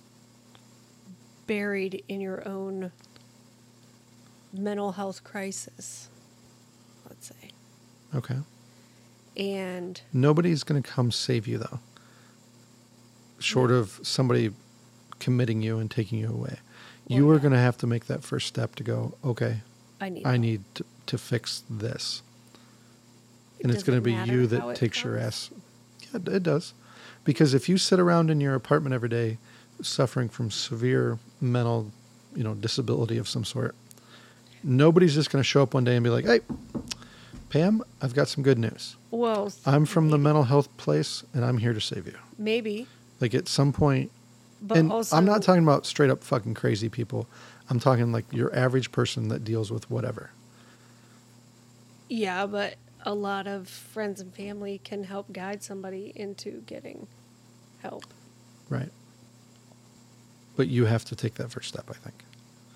buried in your own mental health crisis, let's say, Okay. and Nobody's going to come save you, though, short of somebody committing you and taking you away. You Well, are yeah. going to have to make that first step to go, okay, I need I help. need to, to fix this. It And it's going to doesn't be matter you how that it takes your comes. ass. Yeah, it does. Because if you sit around in your apartment every day suffering from severe mental, you know, disability of some sort, nobody's just going to show up one day and be like, hey, Pam, I've got some good news. Well, I'm from the maybe- mental health place, and I'm here to save you. maybe, Like at some point, but and also I'm not talking about straight up fucking crazy people. I'm talking like your average person that deals with whatever. Yeah, but a lot of friends and family can help guide somebody into getting help. Right. but you have to take that first step, I think.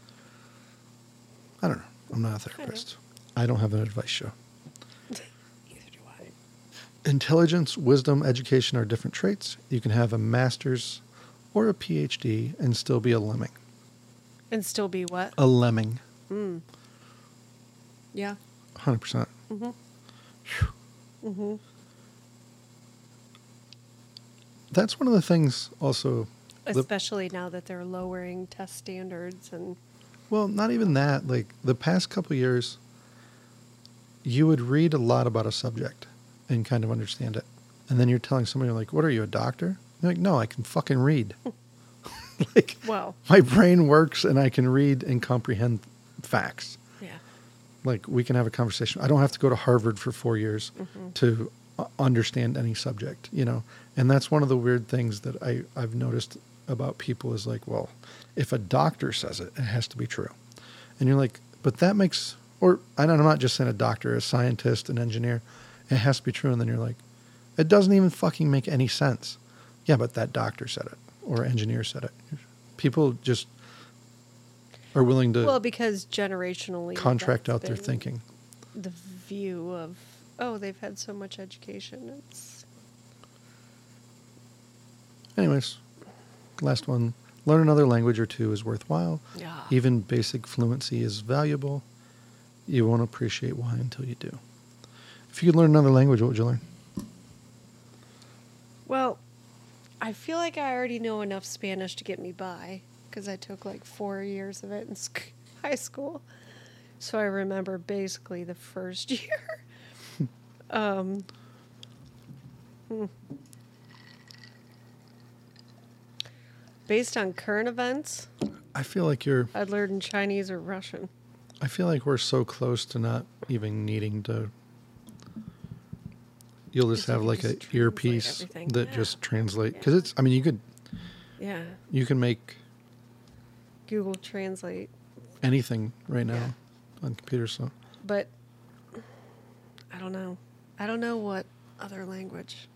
I don't know. I'm not a therapist. I don't have an advice show. Neither do I. Intelligence, wisdom, education are different traits. You can have a master's or a P H D and still be a lemming. And still be what? A lemming. Mm. Yeah. one hundred percent. Mm-hmm. Mm-hmm. That's one of the things also. the- Especially now that they're lowering test standards and Well, not even that. Like the past couple of years, you would read a lot about a subject and kind of understand it. And then you're telling somebody, like, what are you, a doctor? You're like, no, I can fucking read. Like, well, my brain works and I can read and comprehend facts. yeah. Like, we can have a conversation. I don't have to go to Harvard for four years Mm-hmm. to uh, understand any subject, you know? And that's one of the weird things that I, I've noticed about people is like, well, if a doctor says it, it has to be true. And you're like, but that makes, or I don't, I'm not just saying a doctor, a scientist, an engineer, it has to be true. And then you're like, it doesn't even fucking make any sense. Yeah, but that doctor said it or engineer said it. People just are willing to Well, because generationally contract that's out their been thinking. The view of, oh, they've had so much education. It's Anyways, last one. Learn another language or two is worthwhile. yeah. Even basic fluency is valuable. You won't appreciate why until you do. If you could learn another language, what would you learn? Well, I feel like I already know enough Spanish to get me by because I took like four years of it in sc- high school. So I remember basically the first year. um, hmm. Based on current events, I feel like you're. I'd learn Chinese or Russian. I feel like we're so close to not even needing to. You'll just Because you have can like just a translate earpiece everything. that Yeah. just translate Yeah. because it's. I mean, you could Yeah. you can make Google Translate. anything right now Yeah. on computers. So But I don't know. I don't know what other language.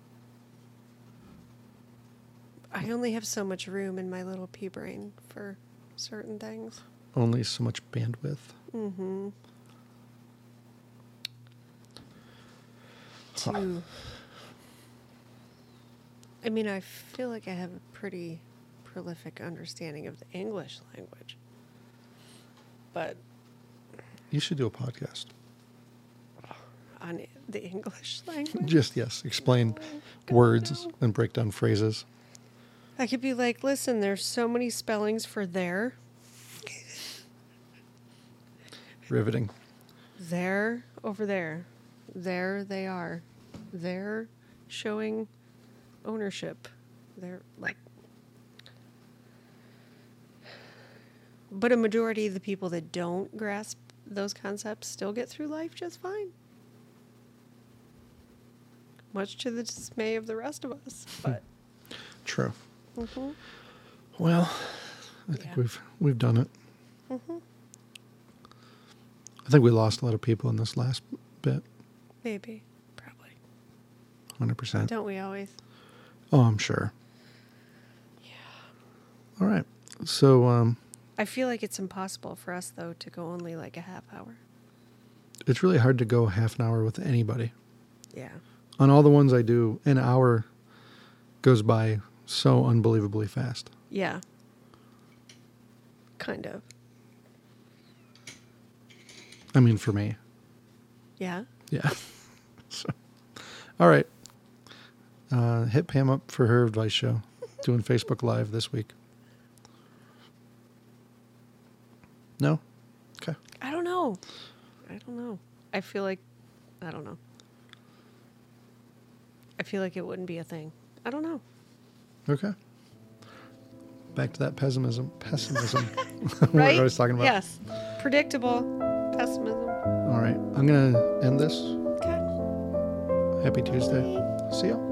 I only have so much room in my little pea brain for certain things. only so much bandwidth. Mm-hmm. To, I mean, I feel like I have a pretty prolific understanding of the English language. But You should do a podcast. on the English language, Just yes, explain Oh, God, words no. and break down phrases. I could be like, listen, there's so many spellings for there. Riveting. There, over there. There they are. They're showing ownership. They're like. But a majority of the people that don't grasp those concepts still get through life just fine. Much to the dismay of the rest of us. But. True. Mhm. Well, I think Yeah. we've we've done it. Mhm. I think we lost a lot of people in this last bit. Maybe. Probably. one hundred percent. Don't we always? Oh, I'm sure. Yeah. All right. So um, I feel like it's impossible for us, though, to go only like a half hour. it's really hard to go half an hour with anybody. Yeah. On all the ones I do, an hour goes by so unbelievably fast. Yeah. Kind of. I mean, for me. Yeah. Yeah. So, all right. Uh, hit Pam up for her advice show. Doing Facebook Live this week. No? Okay. I don't know. I don't know. I feel like, I don't know. I feel like it wouldn't be a thing. I don't know. Okay. Back to that pessimism. Pessimism. Right? What I was talking about. Yes. Predictable pessimism. All right. I'm going to end this. Okay. Happy Tuesday. See ya.